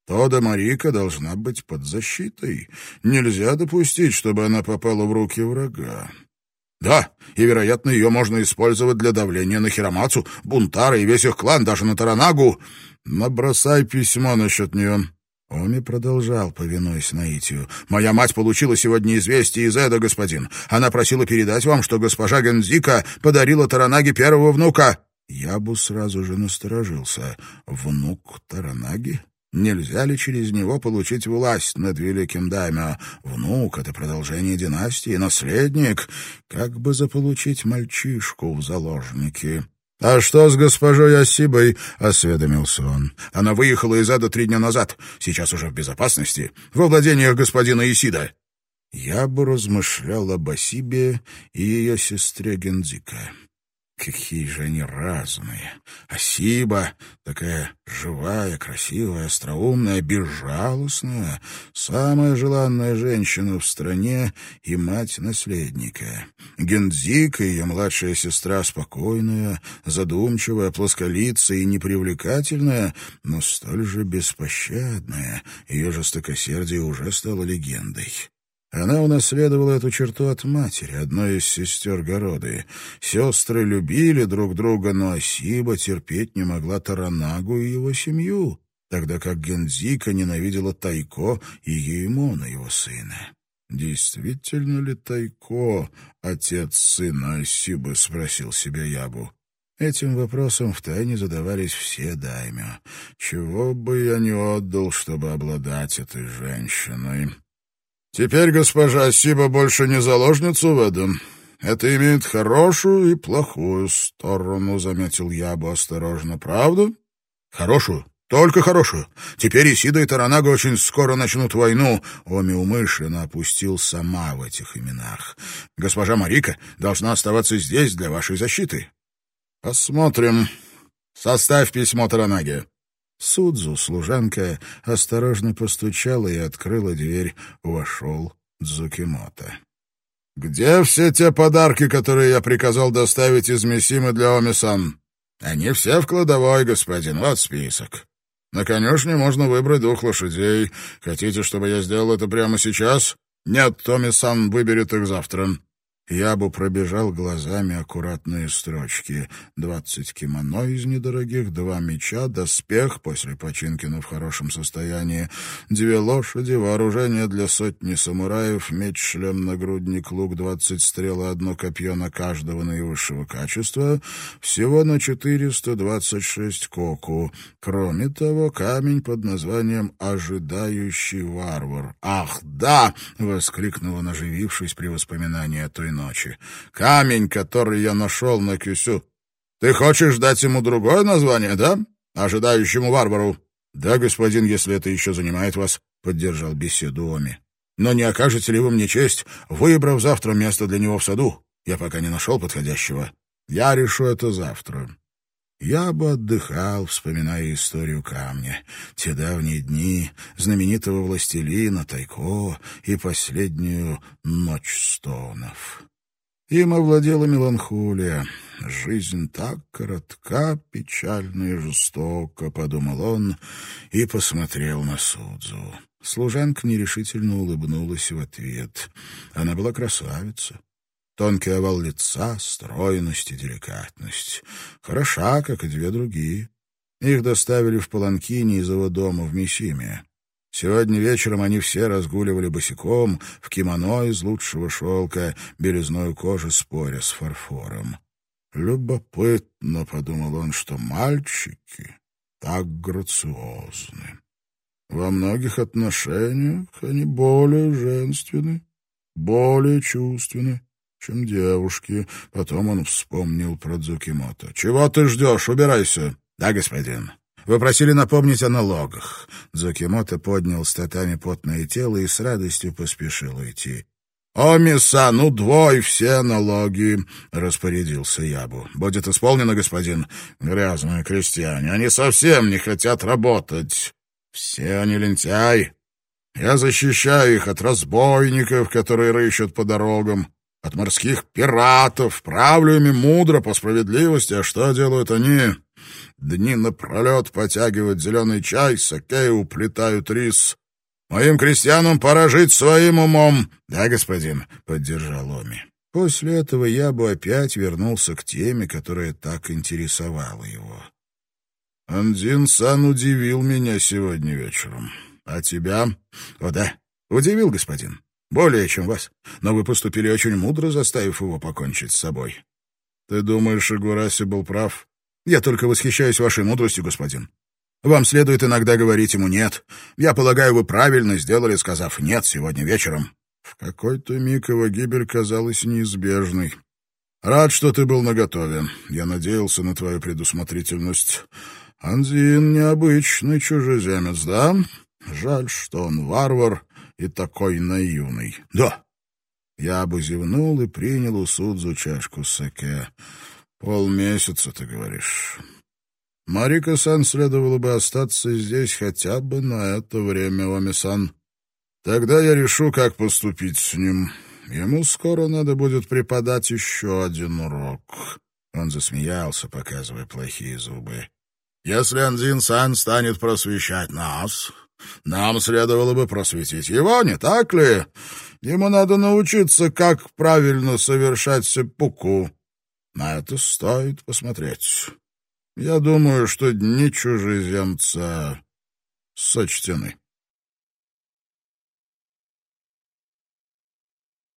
Тода Марика должна быть под защитой. Нельзя допустить, чтобы она попала в руки врага. Да, и, вероятно, ее можно использовать для давления на Хиромацу, Бунтара и весь их клан, даже на Таранагу. Набросай письмо насчет нее». Оми продолжал, повинуясь наитию. «Моя мать получила сегодня известие из Эда, господин. Она просила передать вам, что госпожа Гензика подарила Таранаге первого внука». Ябу сразу же насторожился. «Внук Таранаги? Нельзя ли через него получить власть над великим даймё? Внук — это продолжение династии, наследник. Как бы заполучить мальчишку в заложники?» «А что с госпожой Асибой?» — осведомился он. «Она выехала из ада три дня назад. Сейчас уже в безопасности. Во владениях господина Исида». Я бы размышлял об Асибе и ее сестре Гензика. Какие же они разные. Асиба такая живая, красивая, остроумная, безжалостная, самая желанная женщина в стране и мать наследника. Гензика, ее младшая сестра, спокойная, задумчивая, плосколицая и непривлекательная, но столь же беспощадная. Ее жестокосердие уже стало легендой. Она унаследовала эту черту от матери, одной из сестер Городы. Сестры любили друг друга, но Асиба терпеть не могла Таранагу и его семью, тогда как Гензика ненавидела Тайко и Еемона, его сына. «Действительно ли Тайко отец сына Асибы?» — спросил себя Ябу. Этим вопросом втайне задавались все даймё. «Чего бы я не отдал, чтобы обладать этой женщиной?» «Теперь госпожа Асиба больше не заложница в Эдем. Это имеет хорошую и плохую сторону», — заметил Ябу осторожно. «Правда?» «Хорошую? Только хорошую. Теперь Исида и Таранага очень скоро начнут войну». Оми умышленно опустил сама в этих именах. «Госпожа Марика должна оставаться здесь для вашей защиты». «Посмотрим. Составь письмо Таранаге». Судзу, служанка, осторожно постучала и открыла дверь. Вошел Дзукимото. «Где все те подарки, которые я приказал доставить из Мисимы для Оми-сан?» «Они все в кладовой, господин. Вот список. На конюшне можно выбрать двух лошадей. Хотите, чтобы я сделал это прямо сейчас?» «Нет, Оми-сан выберет их завтра». Ябу пробежал глазами аккуратные строчки. Двадцать кимоно из недорогих, два меча, доспех, после починки, но в хорошем состоянии, две лошади, вооружение для сотни самураев, меч, шлем, нагрудник, лук, двадцать стрел и одно копье на каждого наивысшего качества, всего на четыреста двадцать шесть коку. Кроме того, камень под названием «Ожидающий варвар». «Ах, да!» — воскликнул он, оживившись при воспоминании о той ночи. «Камень, который я нашел на Кюсю. Ты хочешь дать ему другое название, да? Ожидающему варвару?» «Да, господин, если это еще занимает вас», — поддержал беседу Оми. «Но не окажете ли вы мне честь, выбрав завтра место для него в саду? Я пока не нашел подходящего. Я решу это завтра». Я бы отдыхал, вспоминая историю камня, те давние дни, знаменитого властелина Тайко и последнюю ночь стонов. Им овладела меланхолия. «Жизнь так коротка, печальна и жестока», — подумал он и посмотрел на Судзу. Служанка нерешительно улыбнулась в ответ. Она была красавица. Тонкий овал лица, стройность и деликатность. Хороша, как и две другие. Их доставили в паланкине из его дома в Мисиме. Сегодня вечером они все разгуливали босиком, в кимоно из лучшего шелка, белизной кожи споря с фарфором. «Любопытно», — подумал он, — что мальчики так грациозны. Во многих отношениях они более женственны, более чувственны, чем девушки. Потом он вспомнил про Дзукимото. «Чего ты ждешь? Убирайся!» «Да, господин. Вы просили напомнить о налогах». Дзукимото поднял с татами потное тело и с радостью поспешил уйти. «Оми-сан, удвой все налоги», — распорядился Ябу. «Будет исполнено, господин. Грязные крестьяне, они совсем не хотят работать. Все они лентяи. Я защищаю их от разбойников, которые рыщут по дорогам, от морских пиратов, правлю ими мудро, по справедливости, а что делают они? Дни напролет потягивают зеленый чай, саке и уплетают рис. Моим крестьянам пора жить своим умом. — Да, господин, — поддержал Оми. После этого я бы опять вернулся к теме, которая так интересовала его. Андзин-сан удивил меня сегодня вечером. А тебя? — О, да, удивил, господин. Более, чем вас. Но вы поступили очень мудро, заставив его покончить с собой. Ты думаешь, Игураси был прав? Я только восхищаюсь вашей мудростью, господин. Вам следует иногда говорить ему «нет». Я полагаю, вы правильно сделали, сказав «нет» сегодня вечером. В какой-то миг его гибель казалась неизбежной. Рад, что ты был наготове. Я надеялся на твою предусмотрительность. Андзин — необычный чужеземец, да? Жаль, что он варвар и такой наивный. Да. Я бы зевнул и принял у Судзу чашку саке. Полмесяца, ты говоришь. Марика-сан следовало бы остаться здесь хотя бы на это время, Оми-сан. Тогда я решу, как поступить с ним. Ему скоро надо будет преподать еще один урок. Он засмеялся, показывая плохие зубы. Если Андзин-сан станет просвещать нас, нам следовало бы просветить его, не так ли? Ему надо научиться, как правильно совершать сеппуку. На это стоит посмотреть. Я думаю, что дни чужеземца сочтены.